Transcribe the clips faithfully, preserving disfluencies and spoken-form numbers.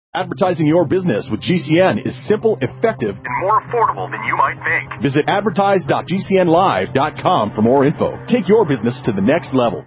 Advertising your business with G C N is simple, effective, and more affordable than you might think. Visit advertise dot g c n live dot com for more info. Take your business to the next level.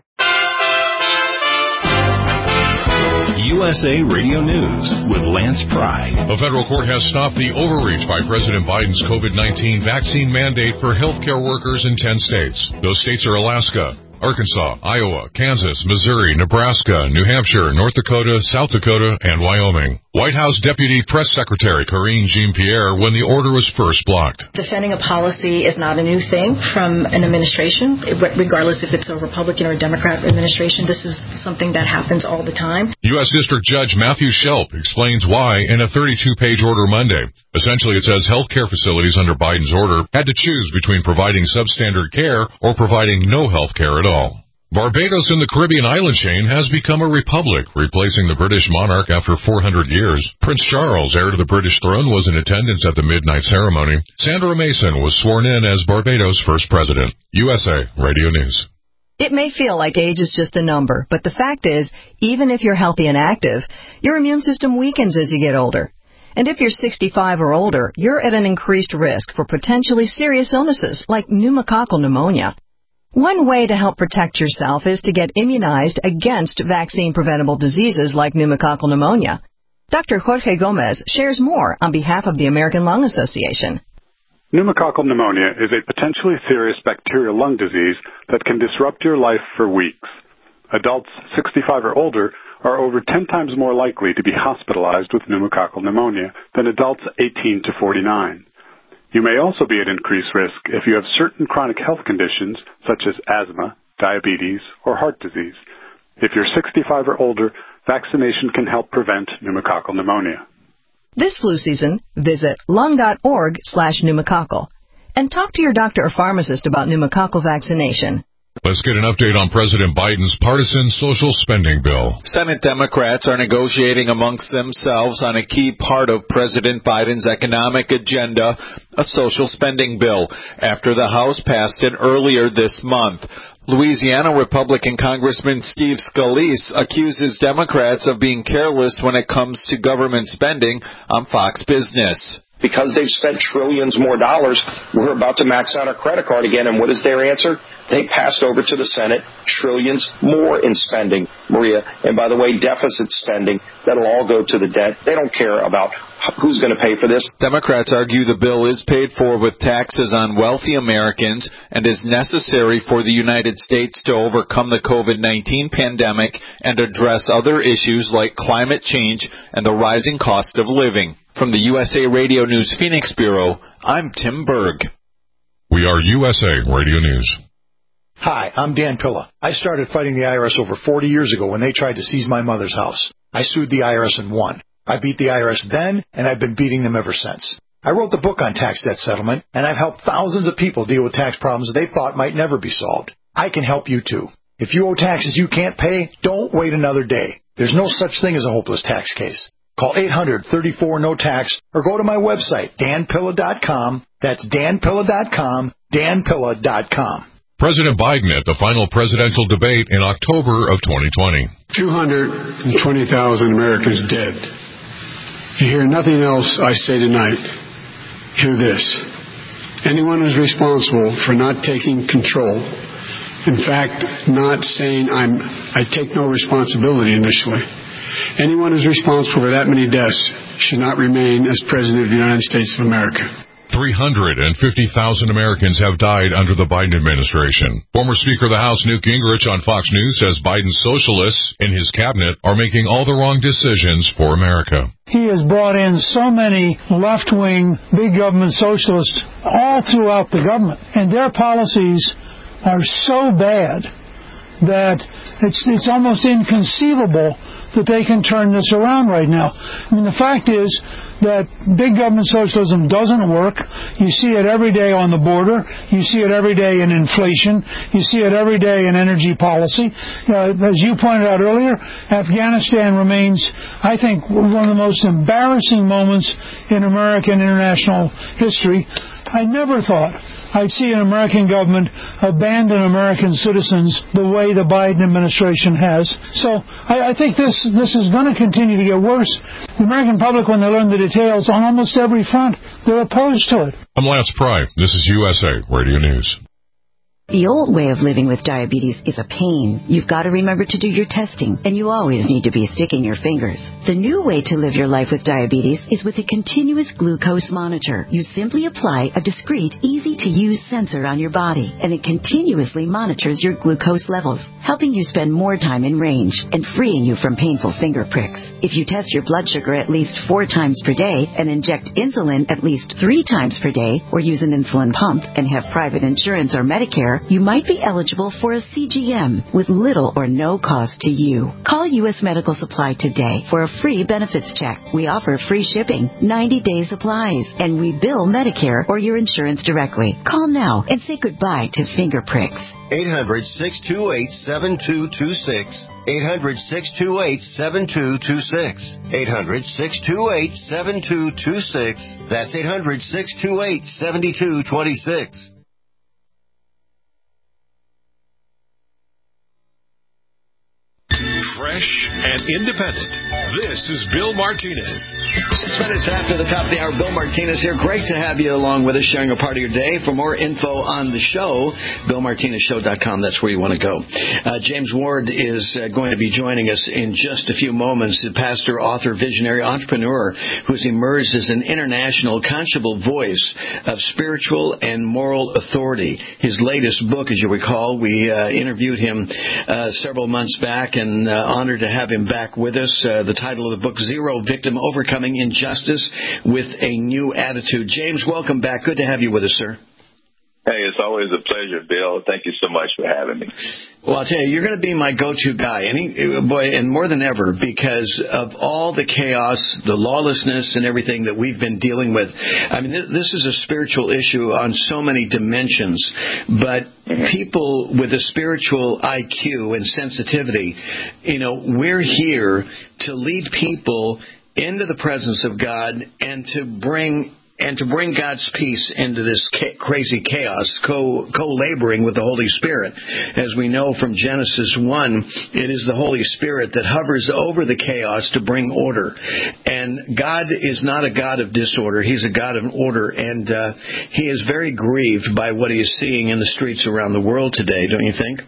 U S A Radio News with Lance Pry. A federal court has stopped the overreach by President Biden's COVID nineteen vaccine mandate for healthcare workers in ten states. Those states are Alaska, Arkansas, Iowa, Kansas, Missouri, Nebraska, New Hampshire, North Dakota, South Dakota, and Wyoming. White House Deputy Press Secretary Karine Jean-Pierre when the order was first blocked. Defending a policy is not a new thing from an administration, regardless if it's a Republican or a Democrat administration. This is something that happens all the time. U S District Judge Matthew Shelp explains why in a thirty-two page order Monday. Essentially, it says healthcare facilities under Biden's order had to choose between providing substandard care or providing no health care at all. Barbados in the Caribbean island chain has become a republic, replacing the British monarch after four hundred years. Prince Charles, heir to the British throne, was in attendance at the midnight ceremony. Sandra Mason was sworn in as Barbados' first president. U S A Radio News. It may feel like age is just a number, but the fact is, even if you're healthy and active, your immune system weakens as you get older. And if you're sixty-five or older, you're at an increased risk for potentially serious illnesses like pneumococcal pneumonia. One way to help protect yourself is to get immunized against vaccine-preventable diseases like pneumococcal pneumonia. Doctor Jorge Gomez shares more on behalf of the American Lung Association. Pneumococcal pneumonia is a potentially serious bacterial lung disease that can disrupt your life for weeks. Adults sixty-five or older are over ten times more likely to be hospitalized with pneumococcal pneumonia than adults eighteen to forty-nine. You may also be at increased risk if you have certain chronic health conditions such as asthma, diabetes, or heart disease. If you're sixty-five or older, vaccination can help prevent pneumococcal pneumonia. This flu season, visit lung.org slash pneumococcal and talk to your doctor or pharmacist about pneumococcal vaccination. Let's get an update on President Biden's partisan social spending bill. Senate Democrats are negotiating amongst themselves on a key part of President Biden's economic agenda, a social spending bill, after the House passed it earlier this month. Louisiana Republican Congressman Steve Scalise accuses Democrats of being careless when it comes to government spending on Fox Business. Because they've spent trillions more dollars, we're about to max out our credit card again. And what is their answer? They passed over to the Senate trillions more in spending, Maria. And by the way, deficit spending, that'll all go to the debt. They don't care about who's going to pay for this. Democrats argue the bill is paid for with taxes on wealthy Americans and is necessary for the United States to overcome the COVID nineteen pandemic and address other issues like climate change and the rising cost of living. From the U S A Radio News Phoenix Bureau, I'm Tim Berg. We are U S A Radio News. Hi, I'm Dan Pilla. I started fighting the I R S over forty years ago when they tried to seize my mother's house. I sued the I R S and won. I beat the I R S then, and I've been beating them ever since. I wrote the book on tax debt settlement, and I've helped thousands of people deal with tax problems they thought might never be solved. I can help you too. If you owe taxes you can't pay, don't wait another day. There's no such thing as a hopeless tax case. Call eight hundred, thirty-four, no tax or go to my website, dan pilla dot com. That's dan pilla dot com, dan pilla dot com. President Biden at the final presidential debate in October of twenty twenty. two hundred twenty thousand Americans dead. If you hear nothing else I say tonight, hear this. Anyone who's responsible for not taking control, in fact, not saying I'm, I take no responsibility initially, anyone who's responsible for that many deaths should not remain as President of the United States of America. three hundred fifty thousand Americans have died under the Biden administration. Former Speaker of the House Newt Gingrich on Fox News says Biden's socialists in his cabinet are making all the wrong decisions for America. He has brought in so many left-wing, big government socialists all throughout the government, and their policies are so bad that it's it's almost inconceivable that they can turn this around right now. I mean, the fact is that big government socialism doesn't work. You see it every day on the border. You see it every day in inflation. You see it every day in energy policy. Uh, as you pointed out earlier, Afghanistan remains, I think, one of the most embarrassing moments in American international history. I never thought I'd see an American government abandon American citizens the way the Biden administration has. So I, I think this this is going to continue to get worse. The American public, when they learn the details on almost every front, they're opposed to it. I'm Lance Pry. This is U S A Radio News. The old way of living with diabetes is a pain. You've got to remember to do your testing, and you always need to be sticking your fingers. The new way to live your life with diabetes is with a continuous glucose monitor. You simply apply a discreet, easy-to-use sensor on your body, and it continuously monitors your glucose levels, helping you spend more time in range and freeing you from painful finger pricks. If you test your blood sugar at least four times per day and inject insulin at least three times per day, or use an insulin pump and have private insurance or Medicare, you might be eligible for a C G M with little or no cost to you. Call U S Medical Supply today for a free benefits check. We offer free shipping, ninety-day supplies, and we bill Medicare or your insurance directly. Call now and say goodbye to finger pricks. eight hundred, six two eight, seven two two six. eight hundred, six two eight, seven two two six. eight hundred, six two eight, seven two two six. That's eight hundred, six two eight, seven two two six. Fresh and independent. This is Bill Martinez. Six minutes after the top of the hour, Bill Martinez here. Great to have you along with us, sharing a part of your day. For more info on the show, bill martinez show dot com. That's where you want to go. Uh, James Ward is uh, going to be joining us in just a few moments. The pastor, author, visionary, entrepreneur who's emerged as an international, conscionable voice of spiritual and moral authority. His latest book, as you recall, we uh, interviewed him uh, several months back, and uh, honored to have him back with us. Uh, the title of the book, Zero Victim, Overcoming Injustice with a New Attitude. James, welcome back. Good to have you with us, sir. Hey, it's always a pleasure, Bill. Thank you so much for having me. Well, I'll tell you, you're going to be my go-to guy, and he, boy, and more than ever, because of all the chaos, the lawlessness, and everything that we've been dealing with. I mean, this is a spiritual issue on so many dimensions, but people with a spiritual I Q and sensitivity, you know, we're here to lead people into the presence of God and to bring and to bring God's peace into this ca- crazy chaos, co- co-laboring with the Holy Spirit. As we know from Genesis one, it is the Holy Spirit that hovers over the chaos to bring order. And God is not a God of disorder. He's a God of order. And uh, he is very grieved by what he is seeing in the streets around the world today, don't you think?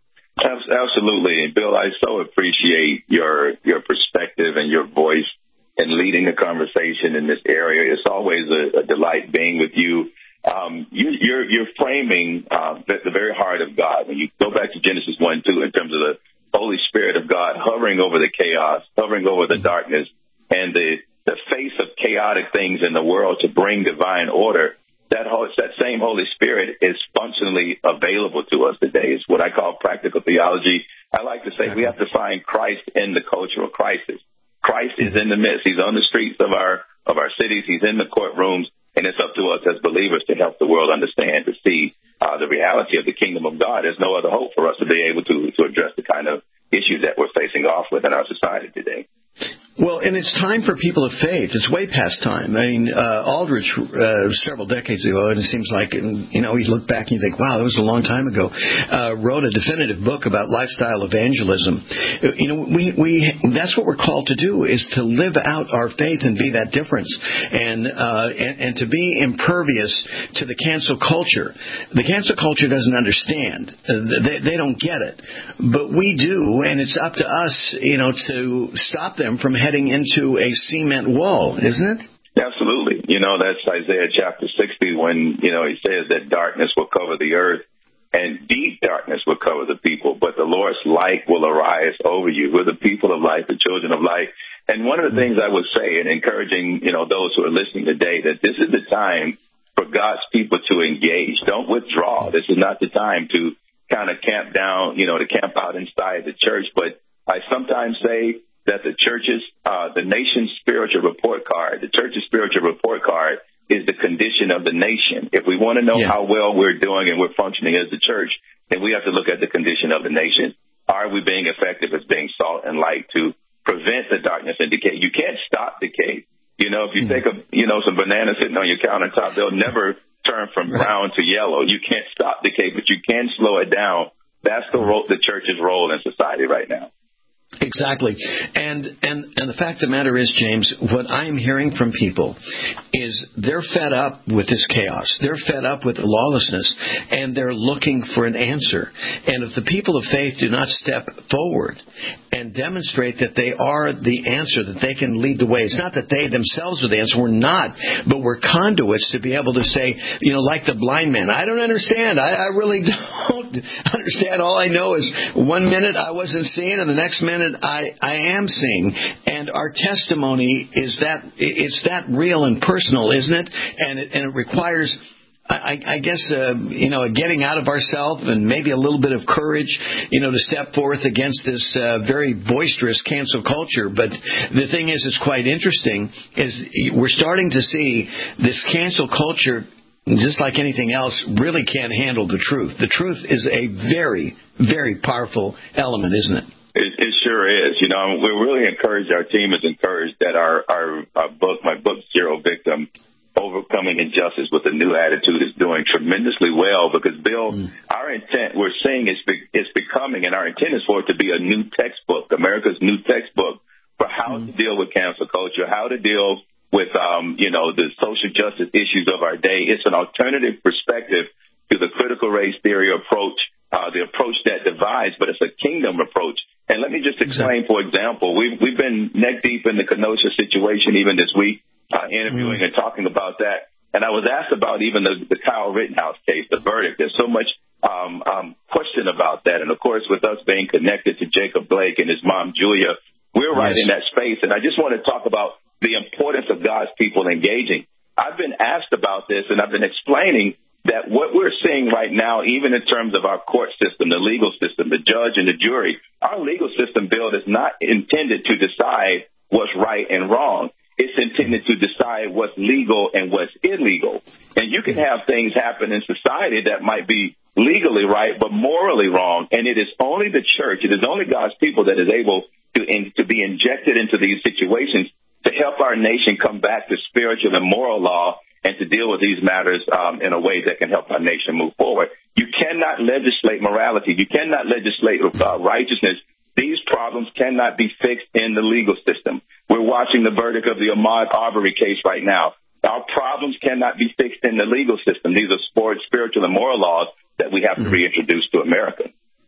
Absolutely. Bill, I so appreciate your your perspective and your voice and leading the conversation in this area. It's always a, a delight being with you. Um, you you're, you're framing uh, the, the very heart of God. When you go back to Genesis one, two, in terms of the Holy Spirit of God hovering over the chaos, hovering over the darkness, and the, the face of chaotic things in the world to bring divine order, that, whole, that same Holy Spirit is functionally available to us today. It's what I call practical theology. I like to say we have to find Christ in the cultural crisis. Christ is in the midst. He's on the streets of our of our cities. He's in the courtrooms, and it's up to us as believers to help the world understand, to see uh, the reality of the kingdom of God. There's no other hope for us to be able to to address the kind of issues that we're facing off with in our society today. Well, and it's time for people of faith. It's way past time. I mean, uh, Aldrich, uh, several decades ago, and it seems like, you know, you look back and you think, wow, that was a long time ago, uh, wrote a definitive book about lifestyle evangelism. You know, we, we, that's what we're called to do, is to live out our faith and be that difference, and, uh, and, and to be impervious to the cancel culture. The cancel culture doesn't understand. They, they don't get it. But we do, and it's up to us, you know, to stop them from heading into a cement wall, isn't it? Absolutely. You know, that's Isaiah chapter sixty when, you know, he says that darkness will cover the earth and deep darkness will cover the people, but the Lord's light will arise over you. We're the people of light, the children of light. And one of the things I would say, and encouraging, you know, those who are listening today, that this is the time for God's people to engage. Don't withdraw. This is not the time to kind of camp down, you know, to camp out inside the church. But I sometimes say that the church's, uh, the nation's spiritual report card, the church's spiritual report card is the condition of the nation. If we want to know yeah. how well we're doing and we're functioning as the church, then we have to look at the condition of the nation. Are we being effective as being salt and light to prevent the darkness and decay? You can't stop decay. You know, if you mm-hmm. take a, you know, some bananas sitting on your countertop, they'll never turn from brown to yellow. You can't stop decay, but you can slow it down. That's the role, the church's role in society right now. Exactly. And, and and the fact of the matter is, James, what I'm hearing from people is they're fed up with this chaos. They're fed up with the lawlessness, and they're looking for an answer. And if the people of faith do not step forward and demonstrate that they are the answer, that they can lead the way, it's not that they themselves are the answer. We're not, but we're conduits to be able to say, you know, like the blind man, I don't understand. I, I really don't understand. All I know is one minute I wasn't seeing, and the next minute I, I am seeing. And our testimony is that it's that real and personal, isn't it? And it, and it requires, I, I guess, uh, you know, getting out of ourselves and maybe a little bit of courage, you know, to step forth against this uh, very boisterous cancel culture. But the thing is, it's quite interesting, is we're starting to see this cancel culture, just like anything else, really can't handle the truth. The truth is a very, very powerful element, isn't it? It, it sure is. You know, we're really encouraged, our team is encouraged that our, our, our book, my book, Zero Victim, Overcoming Injustice with a New Attitude, is doing tremendously well because, Bill, mm. our intent, we're seeing it's, be, it's becoming, and our intent is for it to be a new textbook, America's new textbook for how mm. to deal with cancel culture, how to deal with, um, you know, the social justice issues of our day. It's an alternative perspective to the critical race theory approach, uh, the approach that divides, but it's a kingdom approach. And let me just explain, for example, we've, we've been neck deep in the Kenosha situation even this week, uh, interviewing and talking about that. And I was asked about even the, the Kyle Rittenhouse case, the verdict. There's so much um, um, question about that. And, of course, with us being connected to Jacob Blake and his mom, Julia, we're right yes. in that space. And I just want to talk about the importance of God's people engaging. I've been asked about this, and I've been explaining that what we're seeing right now, even in terms of our court system, the legal system, the judge and the jury, our legal system, Bill, is not intended to decide what's right and wrong. It's intended to decide what's legal and what's illegal. And you can have things happen in society that might be legally right but morally wrong, and it is only the church, it is only God's people that is able to, in, to be injected into these situations to help our nation come back to spiritual and moral law and to deal with these matters um, in a way that can help our nation move forward. You cannot legislate morality. You cannot legislate uh, righteousness. These problems cannot be fixed in the legal system. We're watching the verdict of the Ahmaud Arbery case right now. Our problems cannot be fixed in the legal system. These are sport, spiritual and moral laws that we have to reintroduce to America.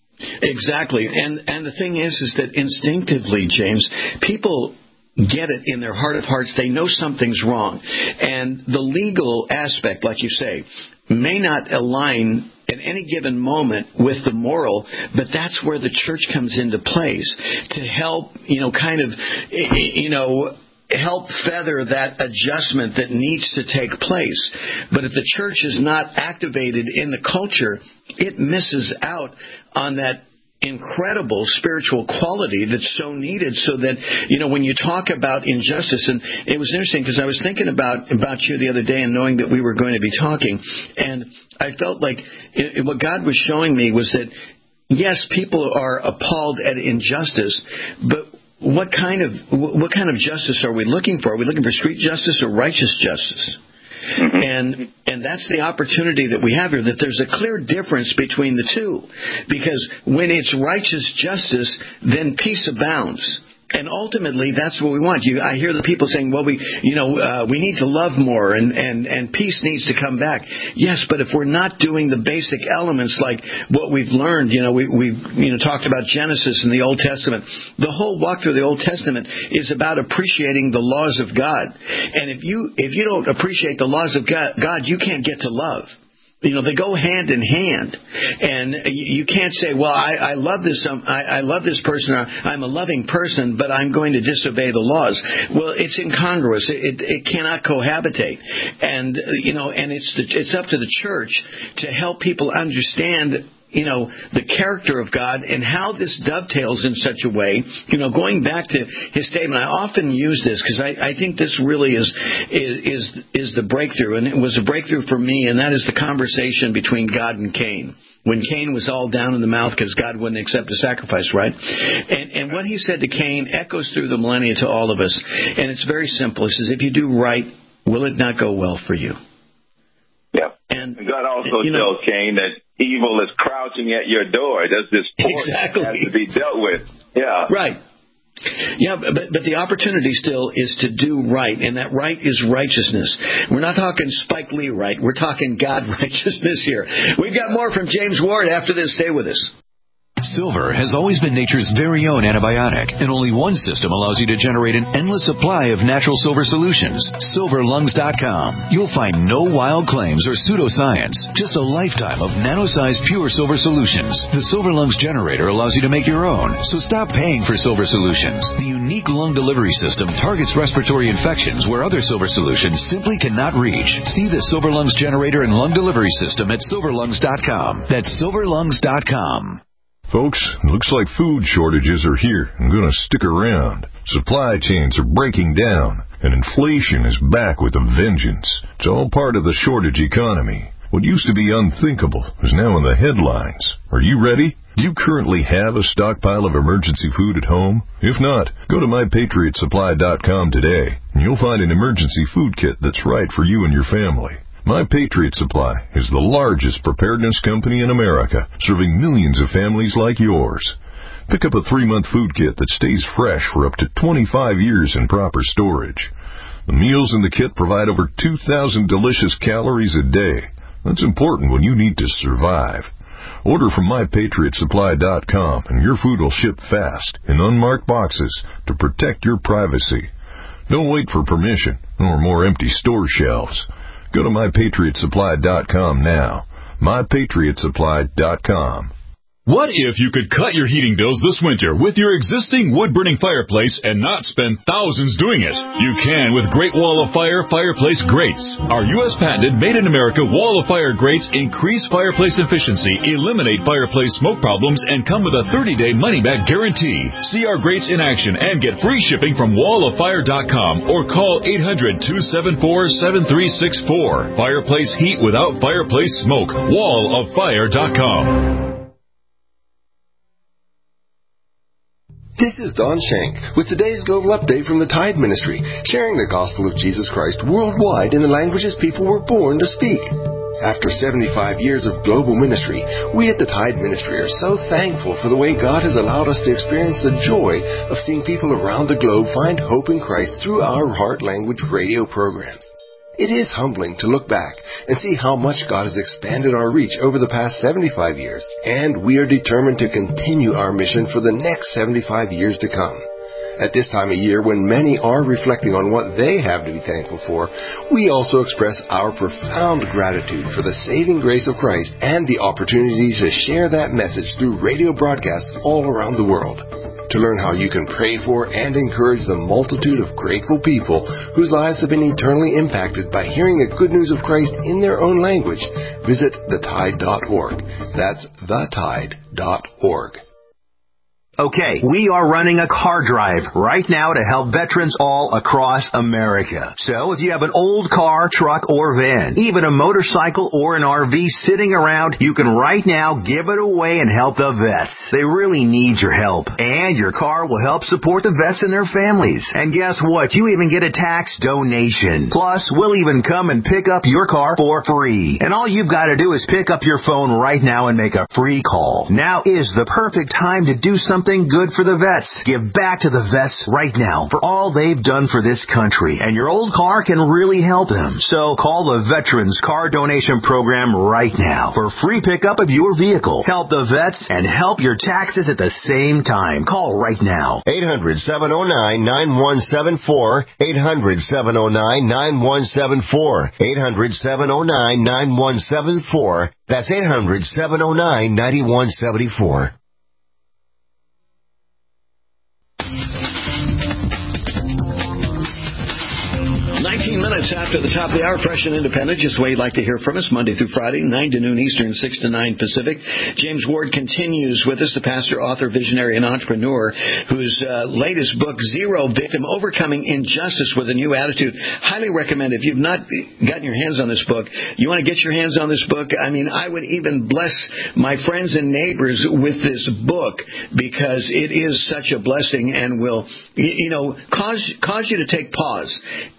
Exactly. And and the thing is, is that instinctively, James, people get it in their heart of hearts. They know something's wrong. And the legal aspect, like you say, may not align at any given moment with the moral, but that's where the church comes into place to help, you know, kind of, you know, help feather that adjustment that needs to take place. But if the church is not activated in the culture, it misses out on that incredible spiritual quality that's so needed, so that, you know, when you talk about injustice, and it was interesting because I was thinking about about you the other day and knowing that we were going to be talking, and I felt like it, what God was showing me was that, yes, people are appalled at injustice, but what kind of what kind of justice are we looking for? Are we looking for street justice or righteous justice? Mm-hmm. And and that's the opportunity that we have here, that there's a clear difference between the two. Because when it's righteous justice, then peace abounds. And ultimately, that's what we want. You, I hear the people saying, well, we, you know, uh, we need to love more and, and, and peace needs to come back. Yes, but if we're not doing the basic elements like what we've learned, you know, we, we've, you know, talked about Genesis in the Old Testament. The whole walk through the Old Testament is about appreciating the laws of God. And if you, if you don't appreciate the laws of God, God, you can't get to love. You know, they go hand in hand, and you can't say, "Well, I, I love this. Um, I, I love this person. I'm a loving person, but I'm going to disobey the laws." Well, it's incongruous. It, it cannot cohabitate, and you know, and it's the, it's up to the church to help people understand, you know, the character of God and how this dovetails in such a way. You know, going back to his statement, I often use this because I, I think this really is, is is is the breakthrough, and it was a breakthrough for me, and that is the conversation between God and Cain. When Cain was all down in the mouth because God wouldn't accept a sacrifice, right? And, and what he said to Cain echoes through the millennia to all of us, and it's very simple. He says, "If you do right, will it not go well for you?" Yeah. And God also you know, tells Cain that evil is crouching at your door. Does this force exactly. has to be dealt with? Yeah. Right. Yeah, but, but the opportunity still is to do right, and that right is righteousness. We're not talking Spike Lee right. We're talking God righteousness here. We've got more from James Ward after this. Stay with us. Silver has always been nature's very own antibiotic, and only one system allows you to generate an endless supply of natural silver solutions. silver lungs dot com. You'll find no wild claims or pseudoscience, just a lifetime of nano-sized pure silver solutions. The Silver Lungs generator allows you to make your own, so stop paying for silver solutions. The unique lung delivery system targets respiratory infections where other silver solutions simply cannot reach. See the Silver Lungs generator and lung delivery system at silver lungs dot com. That's silver lungs dot com. Folks, looks like food shortages are here and going to stick around. Supply chains are breaking down, and inflation is back with a vengeance. It's all part of the shortage economy. What used to be unthinkable is now in the headlines. Are you ready? Do you currently have a stockpile of emergency food at home? If not, go to my patriot supply dot com today, and you'll find an emergency food kit that's right for you and your family. My Patriot Supply is the largest preparedness company in America, serving millions of families like yours. Pick up a three-month food kit that stays fresh for up to twenty-five years in proper storage. The meals in the kit provide over two thousand delicious calories a day. That's important when you need to survive. Order from my patriot supply dot com and your food will ship fast in unmarked boxes to protect your privacy. Don't wait for permission or more empty store shelves. Go to my patriot supply dot com now. my patriot supply dot com. What if you could cut your heating bills this winter with your existing wood-burning fireplace and not spend thousands doing it? You can with Great Wall of Fire fireplace grates. Our U S patented made-in-America Wall of Fire grates increase fireplace efficiency, eliminate fireplace smoke problems, and come with a thirty-day money-back guarantee. See our grates in action and get free shipping from wall of fire dot com or call eight hundred, two seven four, seven three six four. Fireplace heat without fireplace smoke. wall of fire dot com. This is Don Shank with today's Global Update from the Tide Ministry, sharing the gospel of Jesus Christ worldwide in the languages people were born to speak. After seventy-five years of global ministry, we at the Tide Ministry are so thankful for the way God has allowed us to experience the joy of seeing people around the globe find hope in Christ through our heart language radio programs. It is humbling to look back and see how much God has expanded our reach over the past seventy-five years, and we are determined to continue our mission for the next seventy-five years to come. At this time of year, when many are reflecting on what they have to be thankful for, we also express our profound gratitude for the saving grace of Christ and the opportunity to share that message through radio broadcasts all around the world. To learn how you can pray for and encourage the multitude of grateful people whose lives have been eternally impacted by hearing the good news of Christ in their own language, visit the tide dot org. That's the tide dot org. Okay, we are running a car drive right now to help veterans all across America. So if you have an old car, truck, or van, even a motorcycle or an R V sitting around, you can right now give it away and help the vets. They really need your help. And your car will help support the vets and their families. And guess what? You even get a tax donation. Plus, we'll even come and pick up your car for free. And all you've got to do is pick up your phone right now and make a free call. Now is the perfect time to do something good for the vets. Give back to the vets right now for all they've done for this country, and your old car can really help them. So call the Veterans Car Donation Program right now for free pickup of your vehicle. Help the vets and help your taxes at the same time. Call right now. eight hundred, seven oh nine, nine one seven four. eight hundred, seven oh nine, nine one seven four. eight hundred, seven oh nine, nine one seven four. That's eight hundred, seven oh nine, nine one seven four. nineteen minutes after the top of the hour, fresh and independent, just the way you'd like to hear from us, Monday through Friday, nine to noon Eastern, six to nine Pacific. James Ward continues with us, the pastor, author, visionary, and entrepreneur, whose uh, latest book, Zero Victim, Overcoming Injustice with a New Attitude. Highly recommend. If you've not gotten your hands on this book, you want to get your hands on this book. I mean, I would even bless my friends and neighbors with this book because it is such a blessing and will, you know, cause cause you to take pause and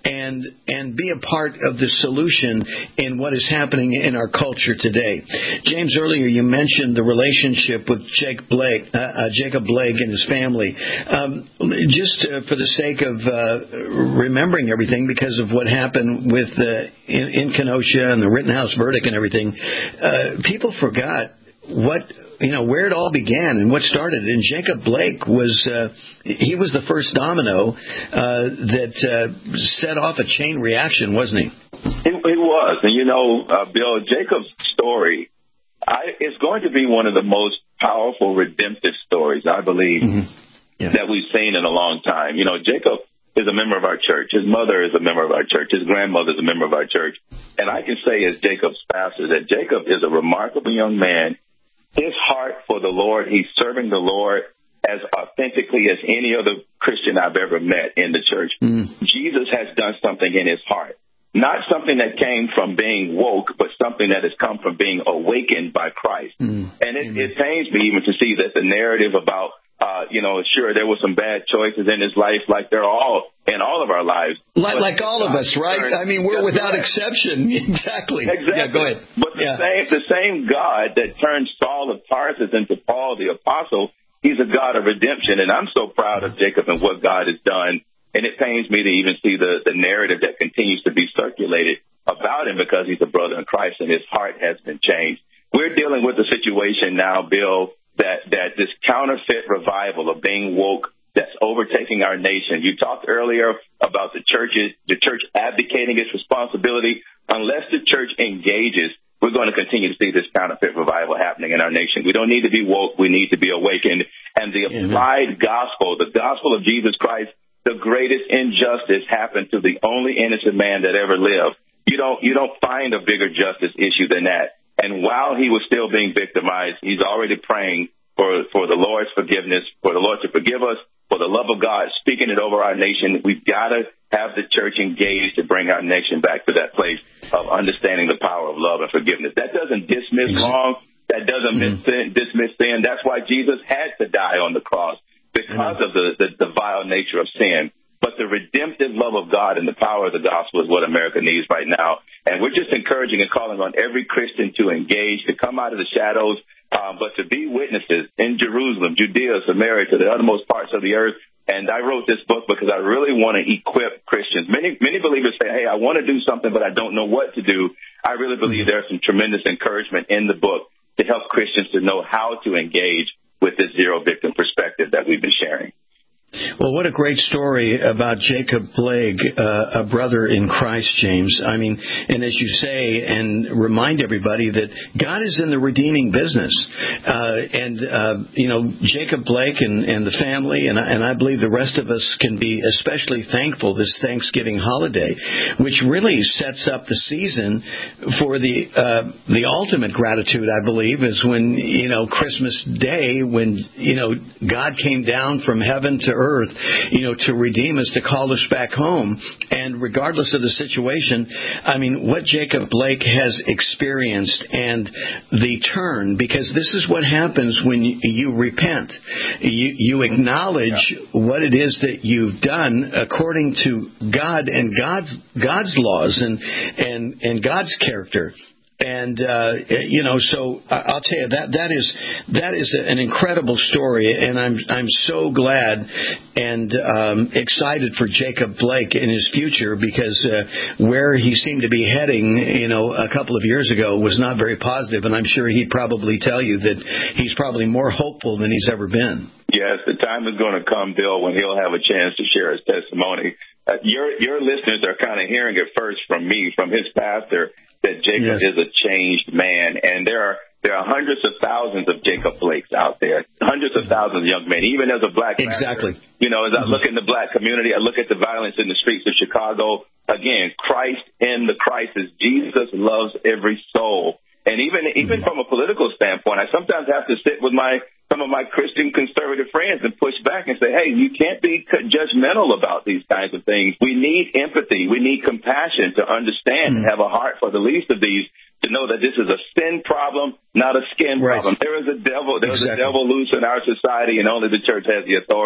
and and be a part of the solution in what is happening in our culture today. James, earlier you mentioned the relationship with Jake Blake, uh, uh, Jacob Blake and his family. Um, just uh, for the sake of uh, remembering everything, because of what happened with uh, in, in Kenosha and the Rittenhouse verdict and everything, uh, people forgot what. You know, where it all began and what started. And Jacob Blake was, uh, he was the first domino uh, that uh, set off a chain reaction, wasn't he? He, he was. And, you know, uh, Bill, Jacob's story I, is going to be one of the most powerful redemptive stories, I believe, mm-hmm. yeah. that we've seen in a long time. You know, Jacob is a member of our church. His mother is a member of our church. His grandmother is a member of our church. And I can say as Jacob's pastor that Jacob is a remarkable young man. His heart for the Lord, he's serving the Lord as authentically as any other Christian I've ever met in the church. Mm. Jesus has done something in his heart, not something that came from being woke, but something that has come from being awakened by Christ. Mm. And it, it pains me even to see that the narrative about, uh, you know, sure, there were some bad choices in his life, like they're all in all of our lives. Like, like all of us, right? Turned, I mean, we're without right. exception. Exactly. Exactly. Yeah, go ahead. But the, yeah. same, the same God that turned Saul of Tarsus into Paul the Apostle, he's a God of redemption. And I'm so proud of Jacob and what God has done. And it pains me to even see the, the narrative that continues to be circulated about him because he's a brother in Christ and his heart has been changed. We're dealing with a situation now, Bill, that, that this counterfeit revival of being woke that's overtaking our nation. You talked earlier about the churches, the church abdicating its responsibility. Unless the church engages, we're going to continue to see this counterfeit revival happening in our nation. We don't need to be woke. We need to be awakened. And the applied gospel, the gospel of Jesus Christ, the greatest injustice happened to the only innocent man that ever lived. You don't, you don't find a bigger justice issue than that. And while he was still being victimized, he's already praying for, for the Lord's forgiveness, for the Lord to forgive us, for the love of God, speaking it over our nation. We've got to have the church engaged to bring our nation back to that place of understanding the power of love and forgiveness. That doesn't dismiss wrong. That doesn't mm-hmm. dismiss sin. That's why Jesus had to die on the cross, because mm-hmm. of the, the, the vile nature of sin. But the redemptive love of God and the power of the gospel is what America needs right now. And we're just encouraging and calling on every Christian to engage, to come out of the shadows, um, but to be witnesses in Jerusalem, Judea, Samaria, to the uttermost parts of the earth. And I wrote this book because I really want to equip Christians. Many many believers say, hey, I want to do something, but I don't know what to do. I really believe there's some tremendous encouragement in the book to help Christians to know how to engage with this zero victim perspective that we've been sharing. Well, what a great story about Jacob Blake, uh, a brother in Christ, James. I mean, and as you say, and remind everybody that God is in the redeeming business. Uh, and, uh, you know, Jacob Blake and, and the family, and, and I believe the rest of us can be especially thankful this Thanksgiving holiday, which really sets up the season for the, uh, the ultimate gratitude, I believe, is when, you know, Christmas Day, when, you know, God came down from heaven to earth. earth, you know, to redeem us, to call us back home. And regardless of the situation, I mean, what Jacob Blake has experienced and the turn, because this is what happens when you repent. You, you acknowledge yeah. what it is that you've done according to God and God's God's laws and and and God's character. And, uh, you know, so I'll tell you that that is that is an incredible story. And I'm I'm so glad and um, excited for Jacob Blake in his future, because uh, where he seemed to be heading, you know, a couple of years ago was not very positive. And I'm sure he'd probably tell you that he's probably more hopeful than he's ever been. Yes, the time is going to come, Bill, when he'll have a chance to share his testimony. Uh, your your listeners are kind of hearing it first from me, from his pastor, that Jacob yes. is a changed man. And there are there are hundreds of thousands of Jacob Blakes out there, hundreds of thousands of young men. Even as a black exactly, pastor, you know, as I mm-hmm. look in the black community, I look at the violence in the streets of Chicago. Again, Christ in the crisis. Jesus loves every soul. And even even from a political standpoint, I sometimes have to sit with my some of my Christian conservative friends and push back and say, hey, you can't be judgmental about these kinds of things. We need empathy. We need compassion to understand and have a heart for the least of these, to know that this is a sin problem, not a skin right. problem. There is a devil. There is exactly. a devil loose in our society, and only the church has the authority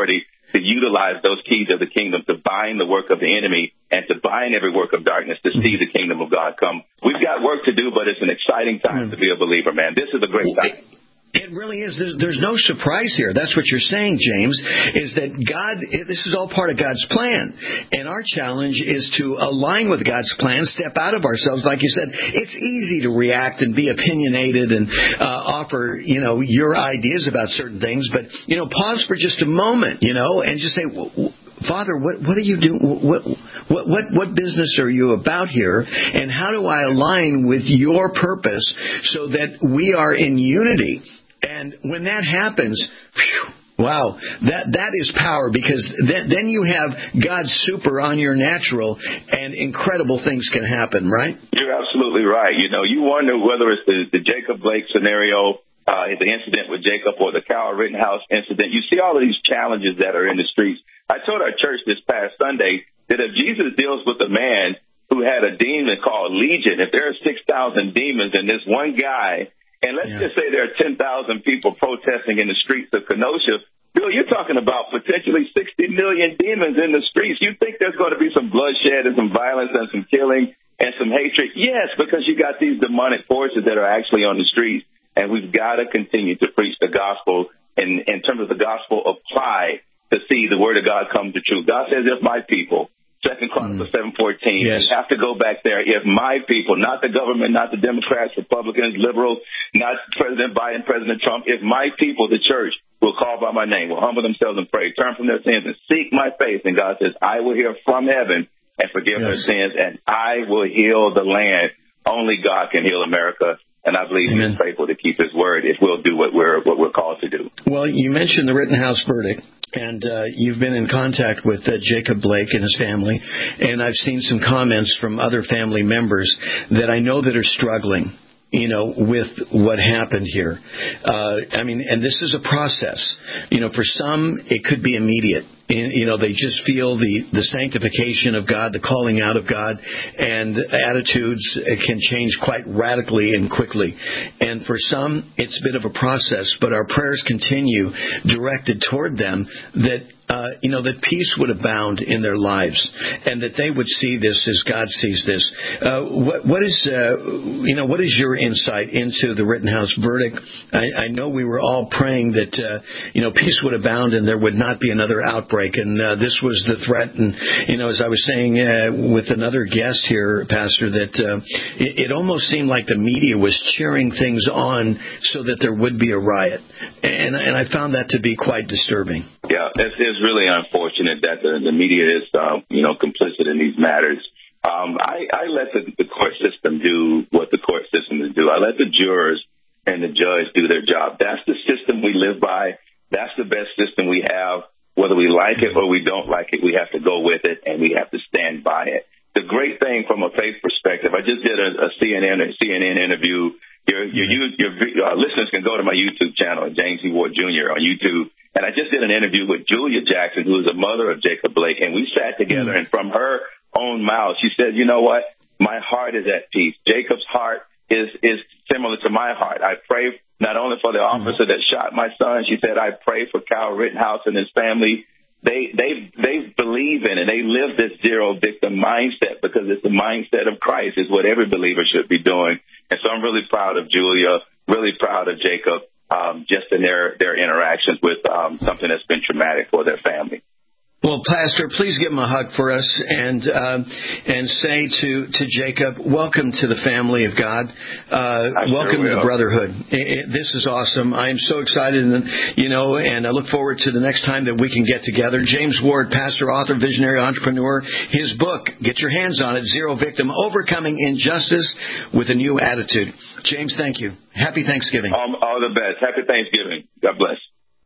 to utilize those keys of the kingdom to bind the work of the enemy and to bind every work of darkness to see the kingdom of God come. We've got work to do, but it's an exciting time to be a believer, man. This is a great time. It really is. There's, there's no surprise here. That's what you're saying, James, is that God, this is all part of God's plan. And our challenge is to align with God's plan, step out of ourselves. Like you said, it's easy to react and be opinionated and uh, offer, you know, your ideas about certain things. But, you know, pause for just a moment, you know, and just say, Father, what, what are you doing? What, what, what, what business are you about here? And how do I align with your purpose so that we are in unity? And when that happens, whew, wow, that that is power, because then, then you have God's super on your natural, and incredible things can happen, right? You're absolutely right. You know, you wonder whether it's the, the Jacob Blake scenario, uh, the incident with Jacob, or the Kyle Rittenhouse incident. You see all of these challenges that are in the streets. I told our church this past Sunday that if Jesus deals with a man who had a demon called Legion, if there are six thousand demons and this one guy, and let's yeah. just say there are ten thousand people protesting in the streets of Kenosha, Bill, you're talking about potentially sixty million demons in the streets. You think there's going to be some bloodshed and some violence and some killing and some hatred? Yes, because you got these demonic forces that are actually on the streets, and we've got to continue to preach the gospel in, in terms of the gospel apply to see the word of God come to truth. God says, if my people, Second Chronicles seven fourteen. Yes. You have to go back there. If my people, not the government, not the Democrats, Republicans, liberals, not President Biden, President Trump, if my people, the church, will call by my name, will humble themselves and pray, turn from their sins and seek my face, and God says, I will hear from heaven and forgive yes. their sins, and I will heal the land. Only God can heal America. And I believe Amen. He's faithful to keep his word if we'll do what we're what we're called to do. Well, you mentioned the Rittenhouse verdict, and uh, you've been in contact with uh, Jacob Blake and his family, and I've seen some comments from other family members that I know that are struggling, you know, with what happened here. Uh, I mean, and this is a process. You know, for some, it could be immediate. You know, they just feel the, the sanctification of God, the calling out of God, and attitudes can change quite radically and quickly. And for some, it's a bit of a process, but our prayers continue directed toward them that Uh, you know, that peace would abound in their lives, and that they would see this as God sees this. Uh, what, what is, uh, you know, what is your insight into the Rittenhouse verdict? I, I know we were all praying that, uh, you know, peace would abound and there would not be another outbreak, and uh, this was the threat. And, you know, as I was saying uh, with another guest here, Pastor, that uh, it, it almost seemed like the media was cheering things on so that there would be a riot, and, and I found that to be quite disturbing. Yeah, it's, it's really unfortunate that the, the media is, uh, you know, complicit in these matters. Um, I, I let the, the court system do what the court system is do. I let the jurors and the judge do their job. That's the system we live by. That's the best system we have. Whether we like it or we don't like it, we have to go with it, and we have to stand by it. The great thing from a faith perspective, I just did a, a C N N a C N N interview. Your, your, your, your uh, listeners can go to my YouTube channel, James E. Ward Junior on YouTube. And I just did an interview with Julia Jackson, who is the mother of Jacob Blake, and we sat together, and from her own mouth, she said, you know what? My heart is at peace. Jacob's heart is, is similar to my heart. I pray not only for the officer that shot my son, she said, I pray for Kyle Rittenhouse and his family. They, they, they believe in and they live this zero victim mindset, because it's the mindset of Christ is what every believer should be doing. And so I'm really proud of Julia, really proud of Jacob. Um, just in their, their interactions with um, something that's been traumatic for their family. Well, Pastor, please give him a hug for us, and uh, and say to, to Jacob, welcome to the family of God. Uh, welcome sure to the brotherhood. It, it, this is awesome. I am so excited, and you know, and I look forward to the next time that we can get together. James Ward, pastor, author, visionary, entrepreneur. His book, get your hands on it, Zero Victim, Overcoming Injustice with a New Attitude. James, thank you. Happy Thanksgiving. Um, all the best. Happy Thanksgiving. God bless.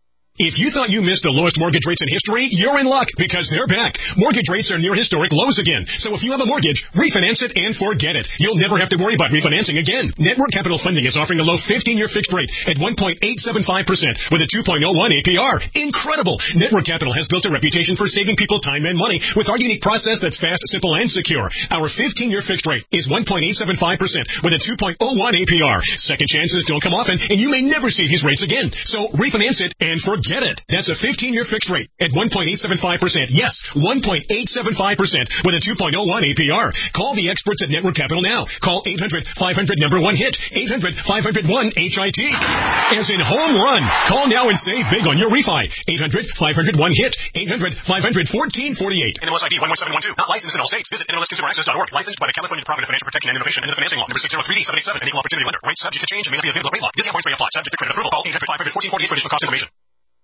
If you thought you missed the lowest mortgage rates in history, you're in luck, because they're back. Mortgage rates are near historic lows again. So if you have a mortgage, refinance it and forget it. You'll never have to worry about refinancing again. Network Capital Funding is offering a low fifteen-year fixed rate at one point eight seven five percent with a two point oh one A P R. Incredible! Network Capital has built a reputation for saving people time and money with our unique process that's fast, simple, and secure. Our fifteen-year fixed rate is one point eight seven five percent with a two point oh one A P R. Second chances don't come often, and you may never see these rates again. So refinance it and forget forget it. That's a fifteen-year fixed rate at one point eight seven five percent. Yes, one point eight seven five percent with a two point oh one A P R. Call the experts at Network Capital now. Call eight hundred five hundred number one hit. eight hundred five hundred one H I T. As in home run. Call now and save big on your refi. eight hundred five hundred one hit. eight hundred five hundred fourteen forty-eight. N M L S I D one one seven one two. Not licensed in all states. Visit N M L S consumer access dot org. Licensed by the California Department of Financial Protection and Innovation and the Financing Law. Number six zero three D seven eight seven. An equal opportunity lender. Rates subject to change and may not be available at rate lock. Discount points may apply. Subject to credit approval. Call eight hundred five hundred fourteen forty-eight for additional cost information.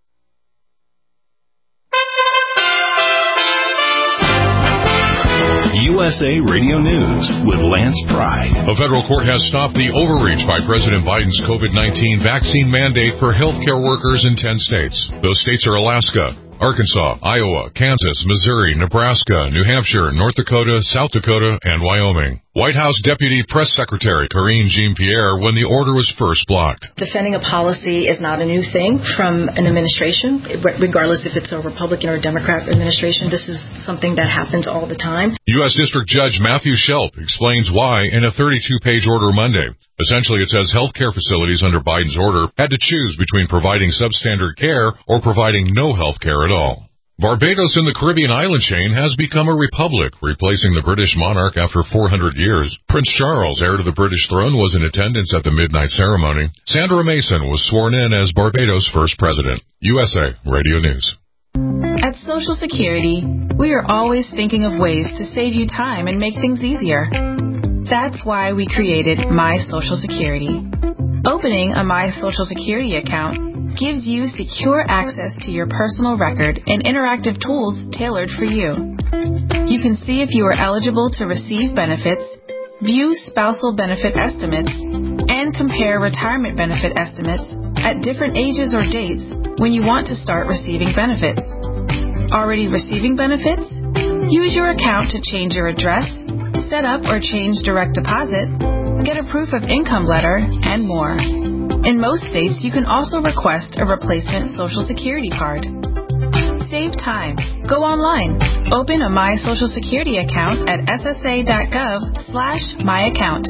U S A Radio News with Lance Pride. A federal court has stopped the overreach by President Biden's COVID nineteen vaccine mandate for healthcare workers in ten states. Those states are Alaska, Arkansas, Iowa, Kansas, Missouri, Nebraska, New Hampshire, North Dakota, South Dakota, and Wyoming. White House Deputy Press Secretary Karine Jean-Pierre when the order was first blocked. Defending a policy is not a new thing from an administration, regardless if it's a Republican or a Democrat administration. This is something that happens all the time. U S District Judge Matthew Shelp explains why in a thirty-two page order Monday. Essentially, it says healthcare facilities under Biden's order had to choose between providing substandard care or providing no health care at all. Barbados in the Caribbean island chain has become a republic, replacing the British monarch after four hundred years. Prince Charles, heir to the British throne, was in attendance at the midnight ceremony. Sandra Mason was sworn in as Barbados' first president. U S A Radio News. At Social Security, we are always thinking of ways to save you time and make things easier. That's why we created My Social Security. Opening a My Social Security account gives you secure access to your personal record and interactive tools tailored for you. You can see if you are eligible to receive benefits, view spousal benefit estimates, and compare retirement benefit estimates at different ages or dates when you want to start receiving benefits. Already receiving benefits? Use your account to change your address, set up or change direct deposit, get a proof of income letter, and more. In most states, you can also request a replacement Social Security card. Save time. Go online. Open a My Social Security account at S S A dot gov slash my account.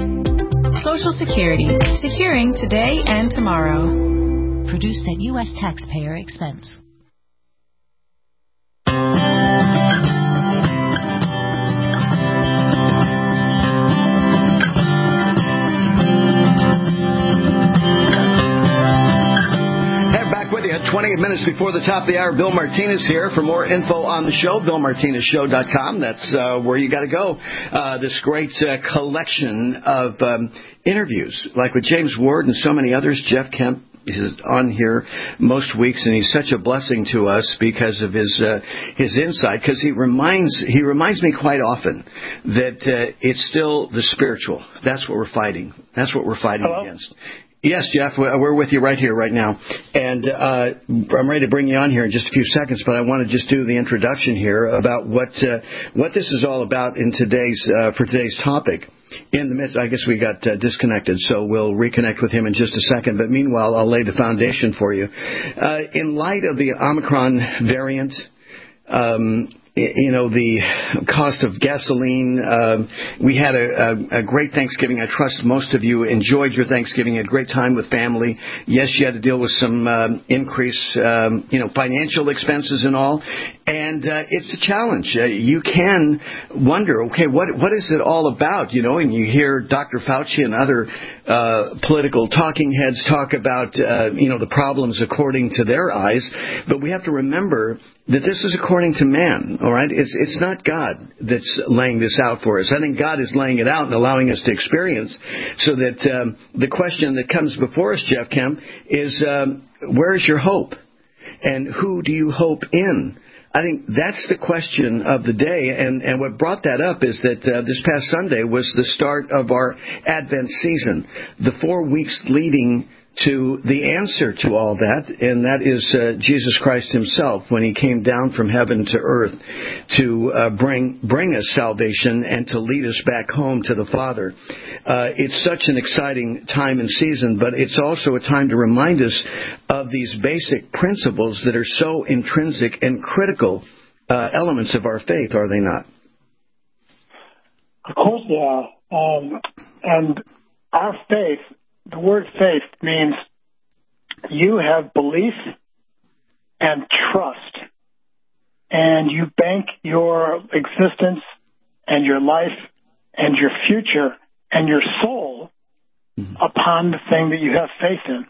Social Security. Securing today and tomorrow. Produced at U S taxpayer expense. twenty-eight minutes before the top of the hour, Bill Martinez here. For more info on the show, bill martinez show dot com. That's uh, where you got to go. Uh, this great uh, collection of um, interviews, like with James Ward and so many others. Jeff Kemp is on here most weeks, and he's such a blessing to us because of his uh, his insight. Because he reminds he reminds me quite often that uh, it's still the spiritual. That's what we're fighting. That's what we're fighting Hello? against. Yes, Jeff, we're with you right here, right now. And uh, I'm ready to bring you on here in just a few seconds, but I want to just do the introduction here about what uh, what this is all about in today's uh, for today's topic. In the midst, I guess we got uh, disconnected, so we'll reconnect with him in just a second. But meanwhile, I'll lay the foundation for you. Uh, in light of the Omicron variant, um, you know, the cost of gasoline. Uh, we had a, a, a great Thanksgiving. I trust most of you enjoyed your Thanksgiving, had a great time with family. Yes, you had to deal with some um, increase, um, you know, financial expenses and all. And uh, it's a challenge. Uh, you can wonder, okay, what what is it all about? You know, and you hear Doctor Fauci and other uh, political talking heads talk about, uh, you know, the problems according to their eyes. But we have to remember that this is according to man, all right? It's it's not God that's laying this out for us. I think God is laying it out and allowing us to experience so that um, the question that comes before us, Jeff Kemp, is um, where is your hope? And who do you hope in? I think that's the question of the day, and, and what brought that up is that uh, this past Sunday was the start of our Advent season, the four weeks leading to the answer to all that, and that is uh, Jesus Christ himself when he came down from heaven to earth to uh, bring bring us salvation and to lead us back home to the Father. Uh, it's such an exciting time and season, but it's also a time to remind us of these basic principles that are so intrinsic and critical uh, elements of our faith, are they not? Of course they are. Um, and our faith, the word faith means you have belief and trust. And you bank your existence and your life and your future and your soul mm-hmm. upon the thing that you have faith in.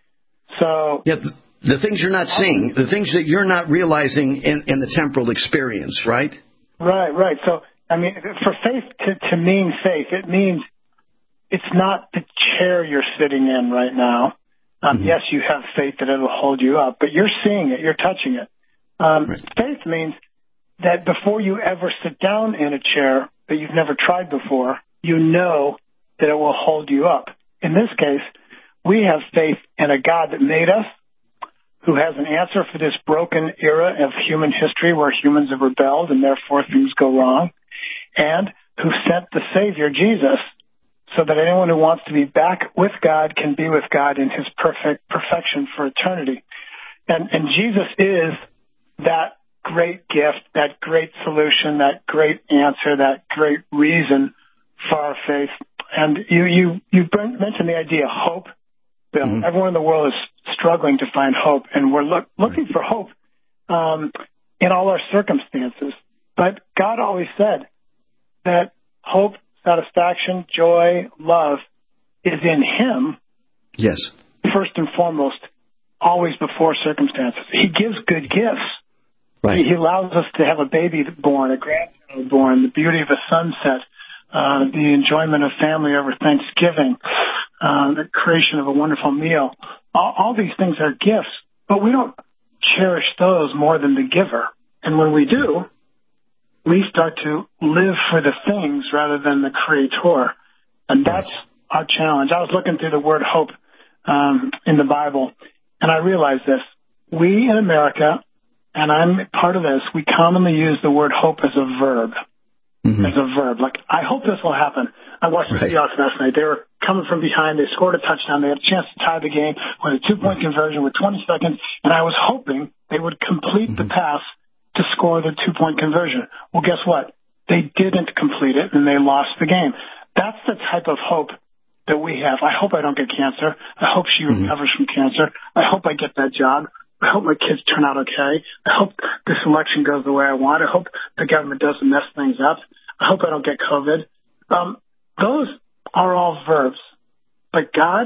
So yeah, the, the things you're not seeing, the things that you're not realizing in, in the temporal experience, right? Right, right. So, I mean, for faith to, to mean faith, it means it's not the chair you're sitting in right now. Um, mm-hmm. Yes, you have faith that it'll hold you up, but you're seeing it, you're touching it. Um, right. Faith means that before you ever sit down in a chair that you've never tried before, you know that it will hold you up. In this case, we have faith in a God that made us, who has an answer for this broken era of human history where humans have rebelled and therefore things go wrong, and who sent the Savior, Jesus, so that anyone who wants to be back with God can be with God in his perfect perfection for eternity. And, and Jesus is that great gift, that great solution, that great answer, that great reason for our faith. And you, you, you mentioned the idea of hope, Bill. Mm-hmm. Everyone in the world is struggling to find hope, and we're look, looking for hope um, in all our circumstances. But God always said that hope, satisfaction, joy, love is in him. Yes. First and foremost, always before circumstances. He gives good gifts. Right. He allows us to have a baby born, a grandchild born, the beauty of a sunset, uh, the enjoyment of family over Thanksgiving, uh, the creation of a wonderful meal. All, all these things are gifts, but we don't cherish those more than the giver. And when we do, we start to live for the things rather than the creator. And that's our challenge. I was looking through the word hope um, in the Bible, and I realized this. We in America, and I'm part of this, we commonly use the word hope as a verb. Mm-hmm. As a verb. Like, I hope this will happen. I watched right. the Seahawks last night. They were coming from behind. They scored a touchdown. They had a chance to tie the game with a two-point right. conversion with twenty seconds, and I was hoping they would complete mm-hmm. the pass to score the two-point conversion. Well, guess what? They didn't complete it, and they lost the game. That's the type of hope that we have. I hope I don't get cancer. I hope she mm-hmm. recovers from cancer. I hope I get that job. I hope my kids turn out okay. I hope this election goes the way I want. I hope the government doesn't mess things up. I hope I don't get COVID. Um, those are all verbs. But God,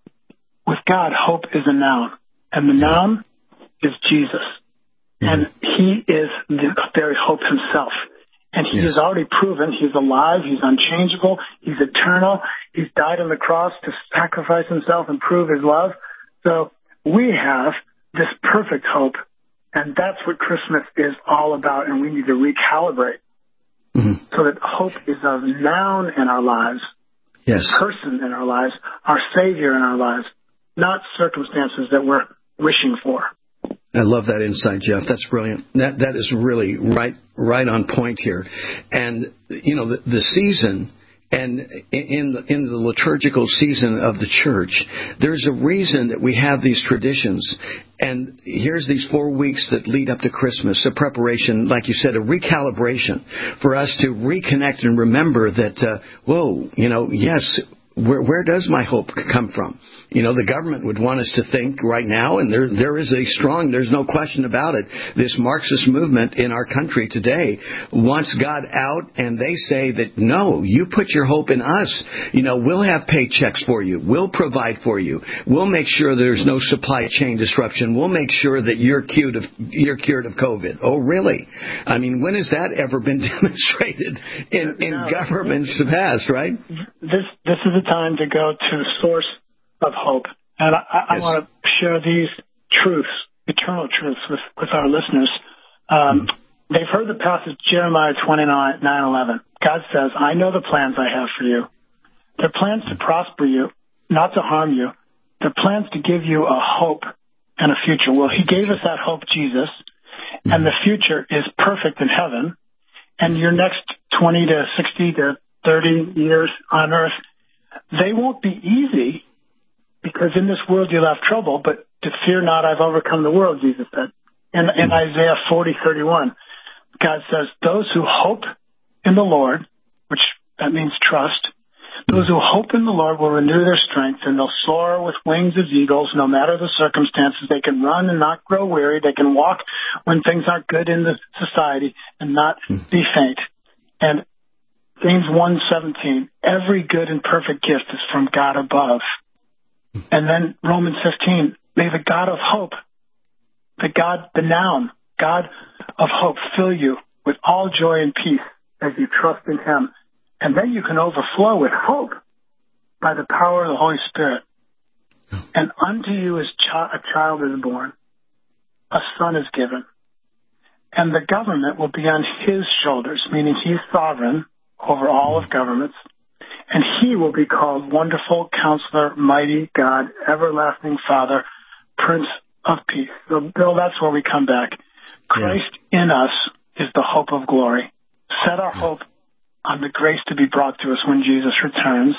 with God, hope is a noun. And the noun is Jesus. Mm-hmm. And he is the very hope himself. And he yes. has already proven he's alive, he's unchangeable, he's eternal, he's died on the cross to sacrifice himself and prove his love. So we have this perfect hope, and that's what Christmas is all about, and we need to recalibrate mm-hmm. so that hope is a noun in our lives, yes. a person in our lives, our Savior in our lives, not circumstances that we're wishing for. I love that insight, Jeff. That's brilliant. That that is really right right on point here. And you know, the, the season and in the, in the liturgical season of the church, there's a reason that we have these traditions. And here's these four weeks that lead up to Christmas, a preparation, like you said, a recalibration for us to reconnect and remember that, uh, whoa, you know, yes, where, where does my hope come from? You know, the government would want us to think right now, and there there is a strong, there's no question about it, this Marxist movement in our country today wants God out, and they say that, no, you put your hope in us. You know, we'll have paychecks for you. We'll provide for you. We'll make sure there's no supply chain disruption. We'll make sure that you're cured of, you're cured of COVID. Oh, really? I mean, when has that ever been demonstrated in, in no, governments past, right? This, this is a time to go to the source of hope. And I, I yes. want to share these truths, eternal truths, with, with our listeners. Um, mm-hmm. They've heard the passage Jeremiah twenty-nine eleven. God says, I know the plans I have for you. They're plans to prosper you, not to harm you. They're plans to give you a hope and a future. Well, he gave us that hope, Jesus, mm-hmm. and the future is perfect in heaven. And your next twenty to sixty to thirty years on earth, they won't be easy, because in this world you'll have trouble, but to fear not, I've overcome the world, Jesus said. In, in Isaiah forty thirty-one, God says, those who hope in the Lord, which that means trust, Those who hope in the Lord will renew their strength, and they'll soar with wings as eagles, no matter the circumstances. They can run and not grow weary. They can walk when things aren't good in the society and not be faint. And James one seventeen, every good and perfect gift is from God above. And then Romans fifteen, may the God of hope, the God, the noun, God of hope, fill you with all joy and peace as you trust in him. And then you can overflow with hope by the power of the Holy Spirit. And unto you is chi- a child is born, a son is given, and the government will be on his shoulders, meaning he's sovereign over all of governments, and he will be called Wonderful Counselor, Mighty God, Everlasting Father, Prince of Peace. So, Bill, that's where we come back. Christ in us is the hope of glory. Set our hope on the grace to be brought to us when Jesus returns.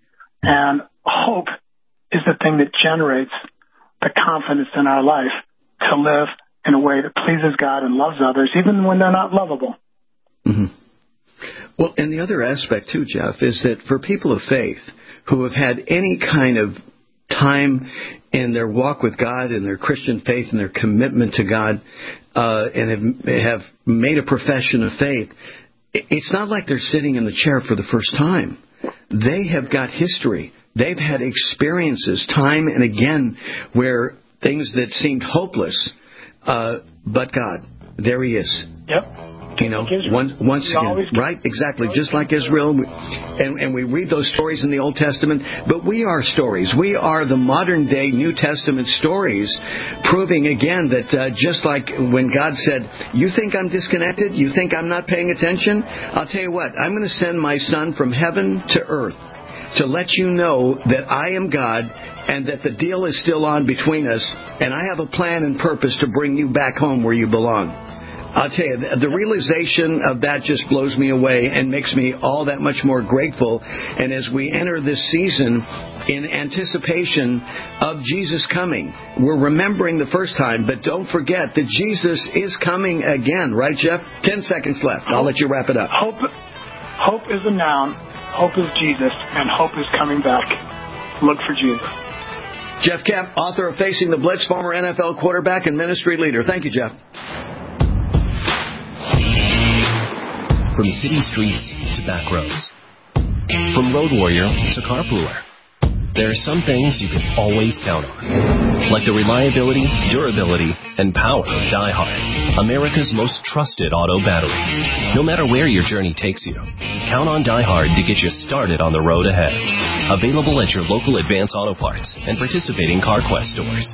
And hope is the thing that generates the confidence in our life to live in a way that pleases God and loves others, even when they're not lovable. Mm-hmm. Well, and the other aspect, too, Jeff, is that for people of faith who have had any kind of time in their walk with God and their Christian faith and their commitment to God uh, and have, have made a profession of faith, it's not like they're sitting in the chair for the first time. They have got history. They've had experiences time and again where things that seemed hopeless, uh, but God, there he is. Yep. You know, once, once again, right? Exactly, just like Israel. And, and we read those stories in the Old Testament, but we are stories. We are the modern-day New Testament stories, proving again that uh, just like when God said, you think I'm disconnected? You think I'm not paying attention? I'll tell you what, I'm going to send my son from heaven to earth to let you know that I am God and that the deal is still on between us, and I have a plan and purpose to bring you back home where you belong. I'll tell you, the realization of that just blows me away and makes me all that much more grateful. And as we enter this season in anticipation of Jesus coming, we're remembering the first time, but don't forget that Jesus is coming again. Right, Jeff? Ten seconds left. I'll let you wrap it up. Hope, hope is a noun. Hope is Jesus, and hope is coming back. Look for Jesus. Jeff Kemp, author of Facing the Blitz, former N F L quarterback and ministry leader. Thank you, Jeff. From city streets to back roads. From road warrior to carpooler. There are some things you can always count on. Like the reliability, durability, and power of DieHard, America's most trusted auto battery. No matter where your journey takes you, count on DieHard to get you started on the road ahead. Available at your local Advance Auto Parts and participating CarQuest stores.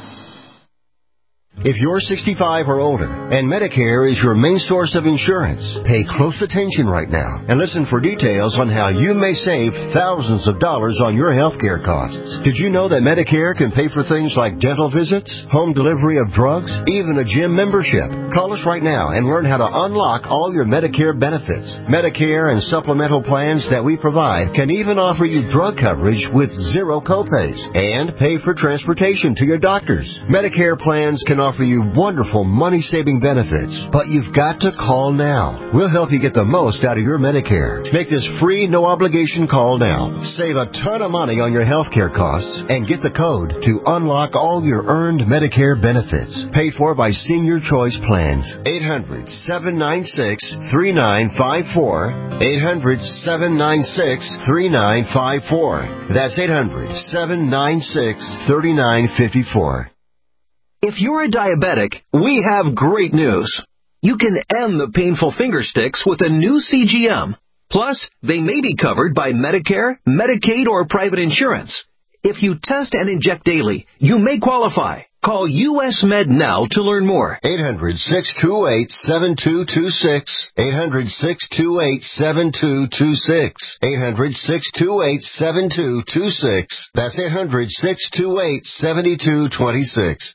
If you're sixty-five or older and Medicare is your main source of insurance, pay close attention right now and listen for details on how you may save thousands of dollars on your health care costs. Did you know that Medicare can pay for things like dental visits, home delivery of drugs, even a gym membership? Call us right now and learn how to unlock all your Medicare benefits. Medicare and supplemental plans that we provide can even offer you drug coverage with zero copays and pay for transportation to your doctors. Medicare plans can offer you wonderful money-saving benefits, but you've got to call now. We'll help you get the most out of your Medicare. Make this free, no-obligation call now. Save a ton of money on your health care costs and get the code to unlock all your earned Medicare benefits. Paid for by Senior Choice Plans. eight hundred, seven nine six, three nine five four. eight hundred, seven nine six, three nine five four. That's eight hundred, seven nine six, three nine five four. If you're a diabetic, we have great news. You can end the painful finger sticks with a new C G M. Plus, they may be covered by Medicare, Medicaid, or private insurance. If you test and inject daily, you may qualify. Call U S Med now to learn more. eight hundred, six two eight, seven two two six. eight hundred, six two eight, seven two two six. eight hundred, six two eight, seven two two six. That's eight hundred, six two eight, seven two two six.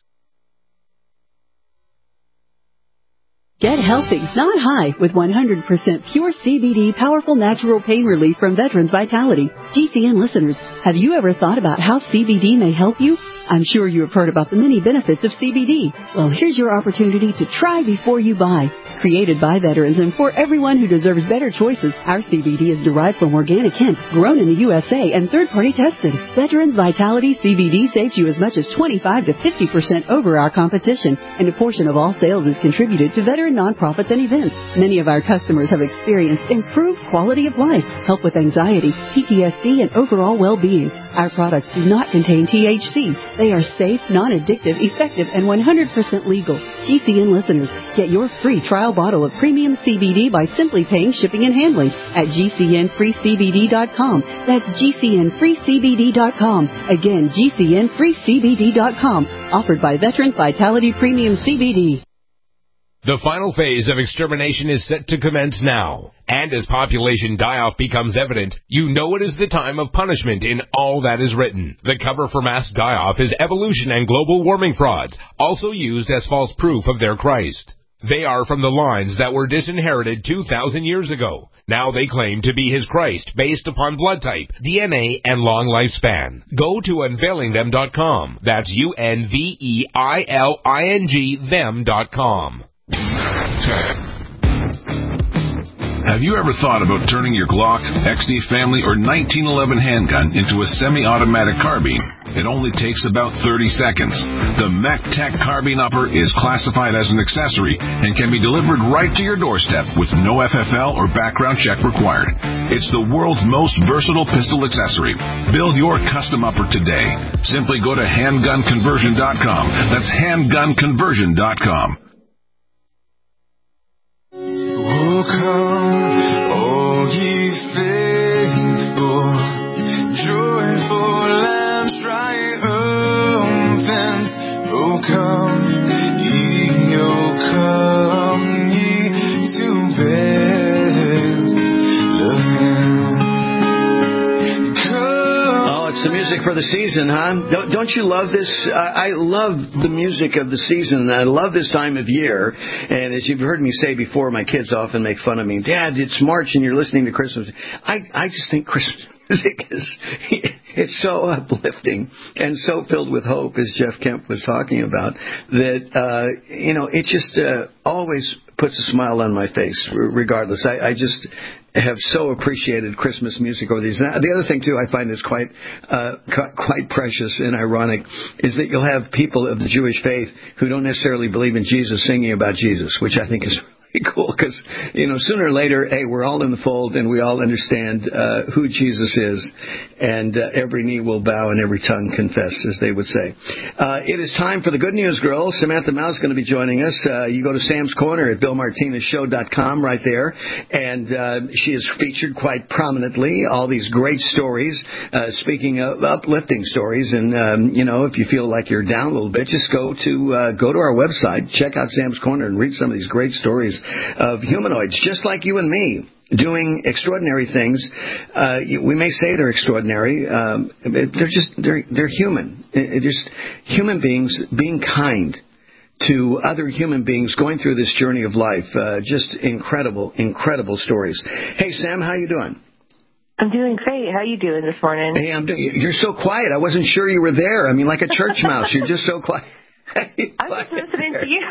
Get healthy, not high, with one hundred percent pure C B D powerful natural pain relief from Veterans Vitality. G C N listeners, have you ever thought about how C B D may help you? I'm sure you have heard about the many benefits of C B D. Well, here's your opportunity to try before you buy. Created by veterans and for everyone who deserves better choices, our C B D is derived from organic hemp, grown in the U S A and third-party tested. Veterans Vitality C B D saves you as much as twenty-five to fifty percent over our competition, and a portion of all sales is contributed to veteran nonprofits and events. Many of our customers have experienced improved quality of life, help with anxiety, P T S D, and overall well-being. Our products do not contain T H C. They are safe, non-addictive, effective, and one hundred percent legal. G C N listeners, get your free trial bottle of premium C B D by simply paying shipping and handling at G C N free C B D dot com. That's G C N free C B D dot com. Again, G C N free C B D dot com. Offered by Veterans Vitality Premium C B D. The final phase of extermination is set to commence now. And as population die-off becomes evident, you know it is the time of punishment in all that is written. The cover for mass die-off is evolution and global warming frauds, also used as false proof of their Christ. They are from the lines that were disinherited two thousand years ago. Now they claim to be his Christ based upon blood type, D N A, and long lifespan. Go to unveiling them dot com. That's U N V E I L I N G them dot com. Have you ever thought about turning your Glock, X D Family, or nineteen eleven handgun into a semi-automatic carbine? It only takes about thirty seconds. The MechTech Carbine Upper is classified as an accessory and can be delivered right to your doorstep with no F F L or background check required. It's the world's most versatile pistol accessory. Build your custom upper today. Simply go to handgun conversion dot com. That's handgun conversion dot com. Oh, come, all ye faithful, joyful lambs triumphant. Oh, come ye, oh, come ye to Bethlehem. Oh, it's the music for the season, huh? Don't, don't you love this? I, I love the music of the season. I love this time of year. And as you've heard me say before, my kids often make fun of me. Dad, it's March and you're listening to Christmas. I, I just think Christmas music is, it's so uplifting and so filled with hope, as Jeff Kemp was talking about, that, uh, you know, it just uh, always puts a smile on my face, regardless. I, I just have so appreciated Christmas music over these. Now, the other thing, too, I find is quite uh, quite precious and ironic, is that you'll have people of the Jewish faith who don't necessarily believe in Jesus singing about Jesus, which I think is cool, because, you know, sooner or later, hey, we're all in the fold and we all understand uh, who Jesus is, and uh, every knee will bow and every tongue confess, as they would say. Uh, it is time for the Good News Girl. Samantha Mao is going to be joining us. Uh, you go to Sam's Corner at Bill Martinez Show dot com right there, and uh, she is featured quite prominently. All these great stories, uh, speaking of uplifting stories, and, um, you know, if you feel like you're down a little bit, just go to, uh, go to our website, check out Sam's Corner, and read some of these great stories of humanoids, just like you and me, doing extraordinary things. Uh, we may say they're extraordinary. Um, they're just, they're, they're human. They're just human beings being kind to other human beings going through this journey of life. Uh, just incredible, incredible stories. Hey, Sam, how you doing? I'm doing great. How you doing this morning? Hey, I'm doing, you're so quiet. I wasn't sure you were there. I mean, like a church mouse. You're just so quiet. I'm just listening to you.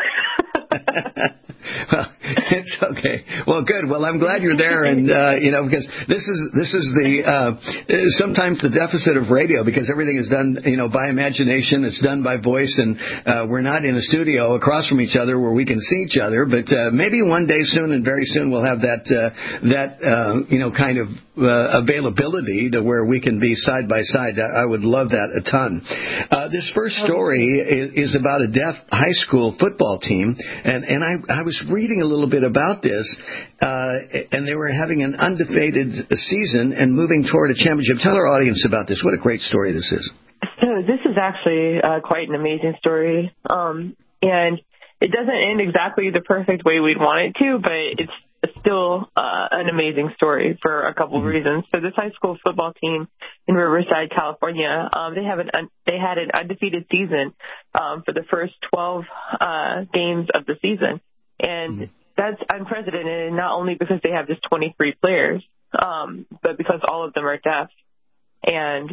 Well, it's okay. Well, good. Well, I'm glad you're there, and uh, you know, because this is this is the uh, sometimes the deficit of radio, because everything is done, you know, by imagination. It's done by voice, and uh, we're not in a studio across from each other where we can see each other. But uh, maybe one day soon, and very soon, we'll have that uh, that uh, you know kind of uh, availability to where we can be side by side. I would love that a ton. Uh, this first story is, is about a deaf high school football team, and and I I was reading a little bit about this, uh, and they were having an undefeated season and moving toward a championship. Tell our audience about this. What a great story this is. So this is actually uh, quite an amazing story, um, and it doesn't end exactly the perfect way we'd want it to, but it's still uh, an amazing story for a couple of reasons. So this high school football team in Riverside, California, um, they have an un- they had an undefeated season um, for the first twelve uh, games of the season. And that's unprecedented, not only because they have just twenty-three players, um, but because all of them are deaf. And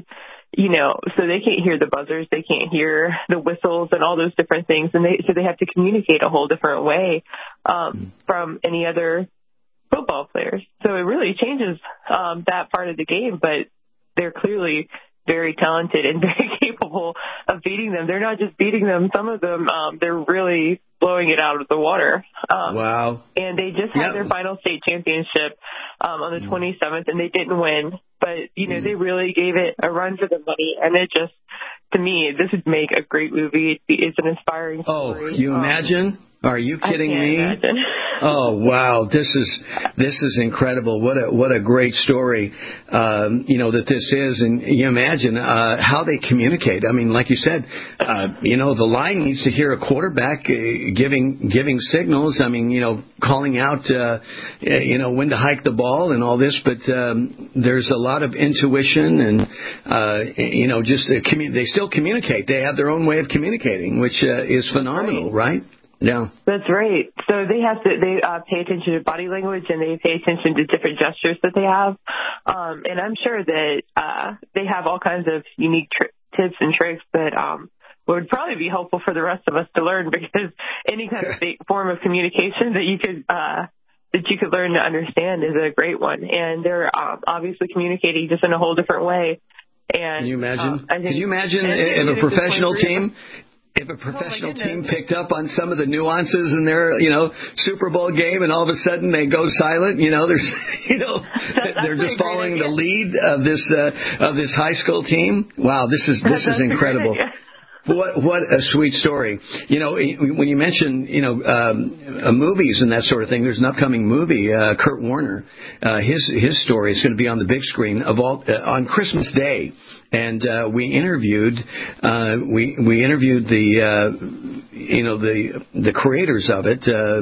you know, so they can't hear the buzzers, they can't hear the whistles and all those different things. And they, so they have to communicate a whole different way, um, from any other football players. So it really changes, um, that part of the game, but they're clearly very talented and very capable of beating them. They're not just beating them. Some of them, um, they're really blowing it out of the water. Um, wow. And they just had yep. their final state championship um, on the mm. twenty-seventh, and they didn't win. But, you know, mm. they really gave it a run for the money. And it just, to me, this would make a great movie. It's an inspiring story. Oh, you um, imagine? Are you kidding I can't me? Imagine. Oh wow, this is this is incredible. What a what a great story, um, you know that this is, and you imagine uh, how they communicate. I mean, like you said, uh, you know the line needs to hear a quarterback uh, giving giving signals. I mean, you know, calling out, uh, you know, when to hike the ball and all this. But um, there's a lot of intuition, and uh, you know, just uh, commu- they still communicate. They have their own way of communicating, which uh, is phenomenal, right? Yeah. That's right. So they have to, they uh, pay attention to body language, and they pay attention to different gestures that they have. Um, and I'm sure that uh, they have all kinds of unique tri- tips and tricks that um, would probably be helpful for the rest of us to learn, because any kind of form of communication that you could uh, that you could learn to understand is a great one. And they're um, obviously communicating just in a whole different way. And can you imagine? Um, I think, can you imagine if a professional team? If a professional oh team picked up on some of the nuances in their, you know, Super Bowl game, and all of a sudden they go silent, you know, there's, you know, they're just following the lead of this uh, of this high school team. Wow, this is this is incredible. What what a sweet story. You know, when you mention, you know, um, uh, movies and that sort of thing, there's an upcoming movie, uh, Kurt Warner. Uh, his his story is going to be on the big screen of all uh, on Christmas Day. And uh, we interviewed uh, we we interviewed the uh, you know the the creators of it, uh,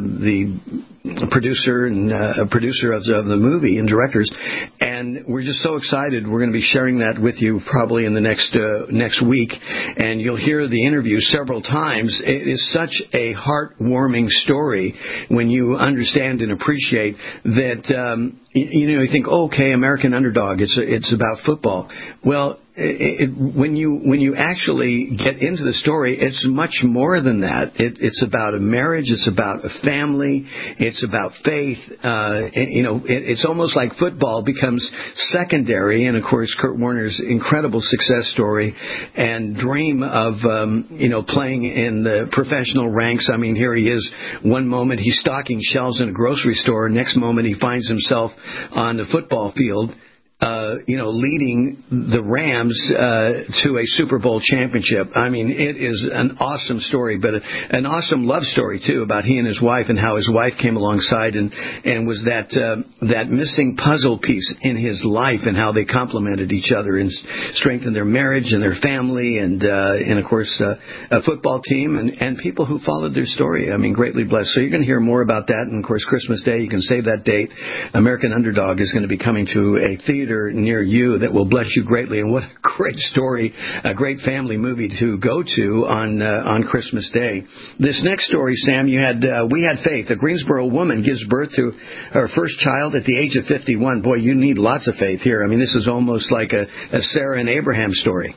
the producer and uh, producer of the, of the movie and directors, and we're just so excited. We're going to be sharing that with you probably in the next uh, next week, and you'll hear the interview several times. It is such a heartwarming story when you understand and appreciate that. Um, you, you know, you think, oh, okay, American Underdog. It's it's about football. Well. It, it, when you when you actually get into the story, it's much more than that. It, it's about a marriage. It's about a family. It's about faith. Uh, it, you know, it, it's almost like football becomes secondary. And of course, Kurt Warner's incredible success story and dream of um, you know playing in the professional ranks. I mean, here he is. One moment he's stocking shelves in a grocery store. Next moment he finds himself on the football field. Uh, you know, leading the Rams uh, to a Super Bowl championship. I mean, it is an awesome story, but a, an awesome love story too about he and his wife, and how his wife came alongside and and was that uh, that missing puzzle piece in his life, and how they complemented each other and strengthened their marriage and their family, and uh, and of course uh, a football team and and people who followed their story. I mean, greatly blessed. So you're going to hear more about that, and of course Christmas Day. You can save that date. American Underdog is going to be coming to a theater near you that will bless you greatly. And what a great story, a great family movie to go to on uh, on Christmas Day. This next story, Sam, you had uh, we had faith. A Greensboro woman gives birth to her first child at the age of fifty-one. Boy, you need lots of faith here. I mean, this is almost like a, a Sarah and Abraham story.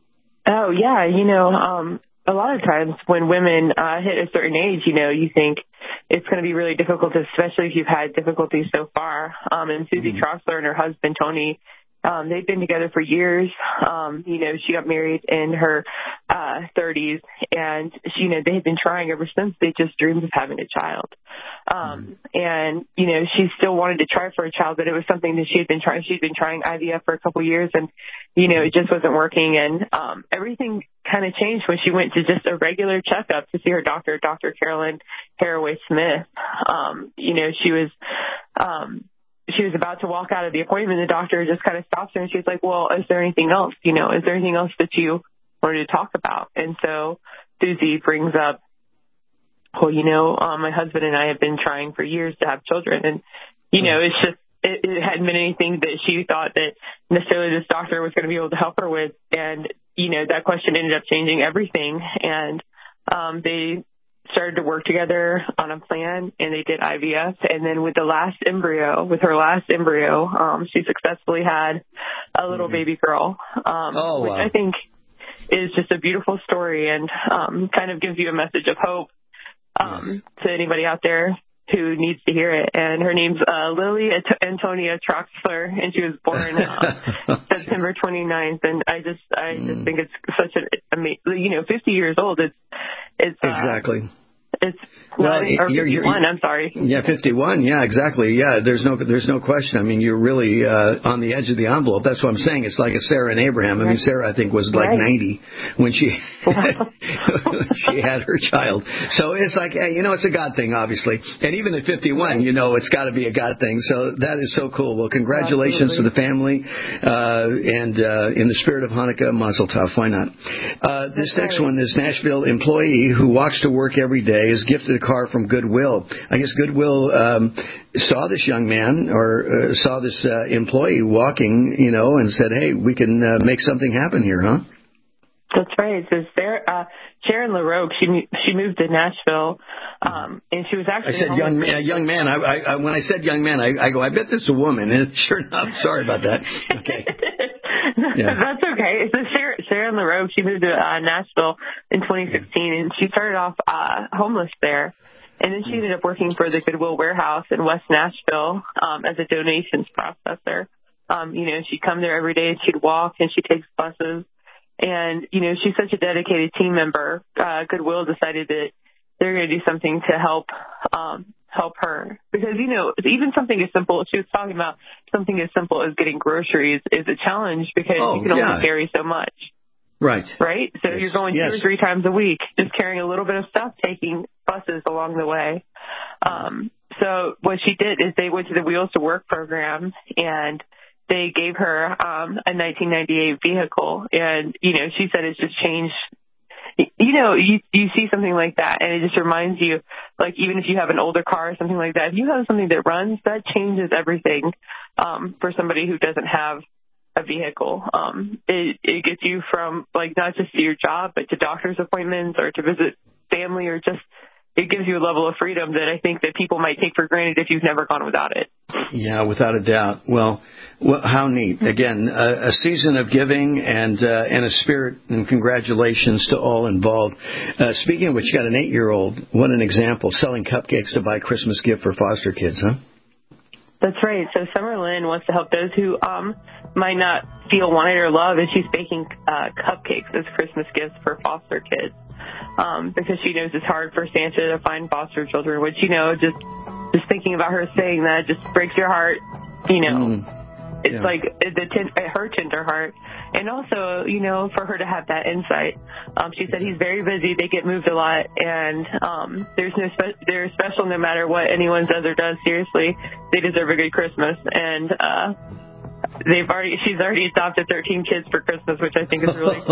Oh yeah, you know, um, a lot of times when women uh, hit a certain age, you know, you think it's going to be really difficult, especially if you've had difficulties so far. Um, and Susie mm-hmm. Trossler and her husband, Tony, um, they've been together for years. Um, you know, she got married in her uh, thirties, and, she, you know, they had been trying ever since. They just dreamed of having a child. Um, mm-hmm. And, you know, she still wanted to try for a child, but it was something that she had been trying. She'd been trying I V F for a couple years, and, you know, it just wasn't working. And um, everything kind of changed when she went to just a regular checkup to see her doctor, Doctor Carolyn Haraway Smith. Um, you know, she was, um, she was about to walk out of the appointment. The doctor just kind of stops her, and she's like, well, is there anything else? You know, is there anything else that you wanted to talk about? And so Susie brings up, well, you know, um, my husband and I have been trying for years to have children. And, you know, it's just, it, it hadn't been anything that she thought that necessarily this doctor was going to be able to help her with. And, you know, that question ended up changing everything. And um, they started to work together on a plan, and they did I V F. And then with the last embryo, with her last embryo, um, she successfully had a little mm-hmm. baby girl, um, oh, which wow. I think is just a beautiful story and um, kind of gives you a message of hope um, yes. to anybody out there who needs to hear it. And her name's uh, Lily Antonia Troxler, and she was born uh, September twenty-ninth. And I just, I mm. just think it's such an amazing, you know, fifty years old. It's, it's uh, exactly. It's well, not, or you're, fifty-one. You're, I'm sorry. Yeah, fifty-one. Yeah, exactly. Yeah, there's no, there's no question. I mean, you're really uh, on the edge of the envelope. That's what I'm saying. It's like a Sarah and Abraham. I mean, Sarah, I think, was like right. ninety when she she had her child. So it's like, hey, you know, it's a God thing, obviously. And even at fifty-one, right. you know, it's got to be a God thing. So that is so cool. Well, congratulations Absolutely. to the family, uh, and uh, in the spirit of Hanukkah, Mazel Tov. Why not? Uh, this next one, this Nashville employee who walks to work every day is gifted a car from Goodwill. I guess Goodwill um, saw this young man or uh, saw this uh, employee walking, you know, and said, hey, we can uh, make something happen here, huh? That's right. So Sarah, uh, Sharon LaRoque, she she moved to Nashville, um, and she was actually. I said young man. Uh, young man. I, I, when I said young man, I, I go, I bet this is a woman. And sure enough, sorry about that. Okay. Yeah. That's okay. So Sharon, Sharon LaRoque, she moved to uh, Nashville in twenty sixteen, and she started off uh, homeless there. And then she ended up working for the Goodwill warehouse in West Nashville um, as a donations processor. Um, you know, she'd come there every day, and she'd walk, and she takes buses. And, you know, she's such a dedicated team member. Uh, Goodwill decided that they're going to do something to help um, help her. Because, you know, even something as simple, she was talking about something as simple as getting groceries is a challenge because oh, you can yeah. only carry so much. Right. Right? So yes. you're going yes. two or three times a week, just carrying a little bit of stuff, taking buses along the way. Um, so what she did is they went to the Wheels to Work program, and they gave her um, a nineteen ninety-eight vehicle. And, you know, she said it's just changed. You know, you you see something like that, and it just reminds you, like, even if you have an older car or something like that, if you have something that runs, that changes everything um, for somebody who doesn't have a vehicle. Um, it, it gets you from, like, not just to your job, but to doctor's appointments or to visit family, or just it gives you a level of freedom that I think that people might take for granted if you've never gone without it. Yeah, without a doubt. Well, well how neat. Again, a, a season of giving and uh, and a spirit, and congratulations to all involved. Uh, speaking of which, you got an eight-year-old. What an example. Selling cupcakes to buy Christmas gift for foster kids, huh? That's right. So Summer Lynn wants to help those who um, might not feel wanted or loved, and she's baking uh, cupcakes as Christmas gifts for foster kids um, because she knows it's hard for Santa to find foster children, which, you know, just just thinking about her saying that just breaks your heart, you know. Mm. It's yeah. like the ten- her tender heart. And also, you know, for her to have that insight. Um, she said he's very busy. They get moved a lot. And um, there's no spe- they're special no matter what anyone says or does. Seriously, they deserve a good Christmas. And uh, they've already she's already adopted thirteen kids for Christmas, which I think is really,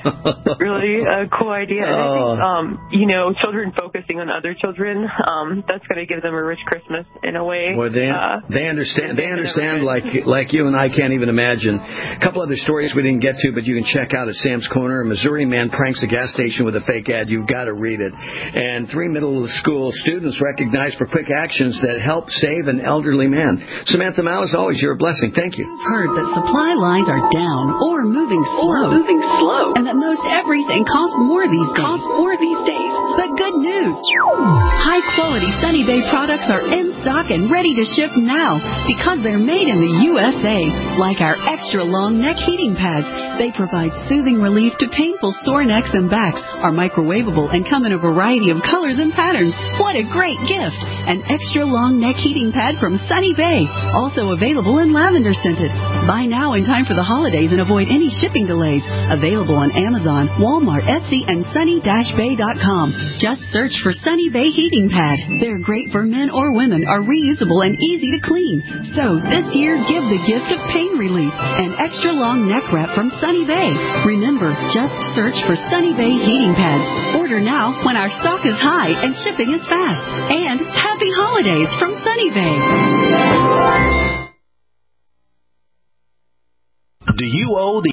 really a cool idea. And I think, um, you know, children focusing on other children, um, that's going to give them a rich Christmas in a way. Well, they uh, they understand. They understand like like you and I can't even imagine. A couple other stories we didn't get to, but you can check out at Sam's Corner. A Missouri man pranks a gas station with a fake ad. You've got to read it. And three middle school students recognized for quick actions that help save an elderly man. Samantha Mao, as always, you're a blessing. Thank you. Heard that supply lines are down or moving slow, or moving slow, and that most everything costs more these days. Costs more these days. But good news! High quality Sunny Bay products are in stock and ready to ship now because they're made in the U S A. Like our extra long neck heating pads, they provide soothing relief to painful sore necks and backs. Are microwavable and come in a variety of colors and patterns. What a great gift! An extra long neck heating pad from Sunny Bay, also available in lavender scented. Buy now in time for the holidays and avoid any shipping delays. Available on Amazon, Walmart, Etsy, and sunny dash bay dot com. Just search for Sunny Bay Heating Pad. They're great for men or women, are reusable and easy to clean. So this year, give the gift of pain relief. An extra long neck wrap from Sunny Bay. Remember, just search for Sunny Bay Heating Pads. Order now when our stock is high and shipping is fast. And happy holidays from Sunny Bay. Do you owe the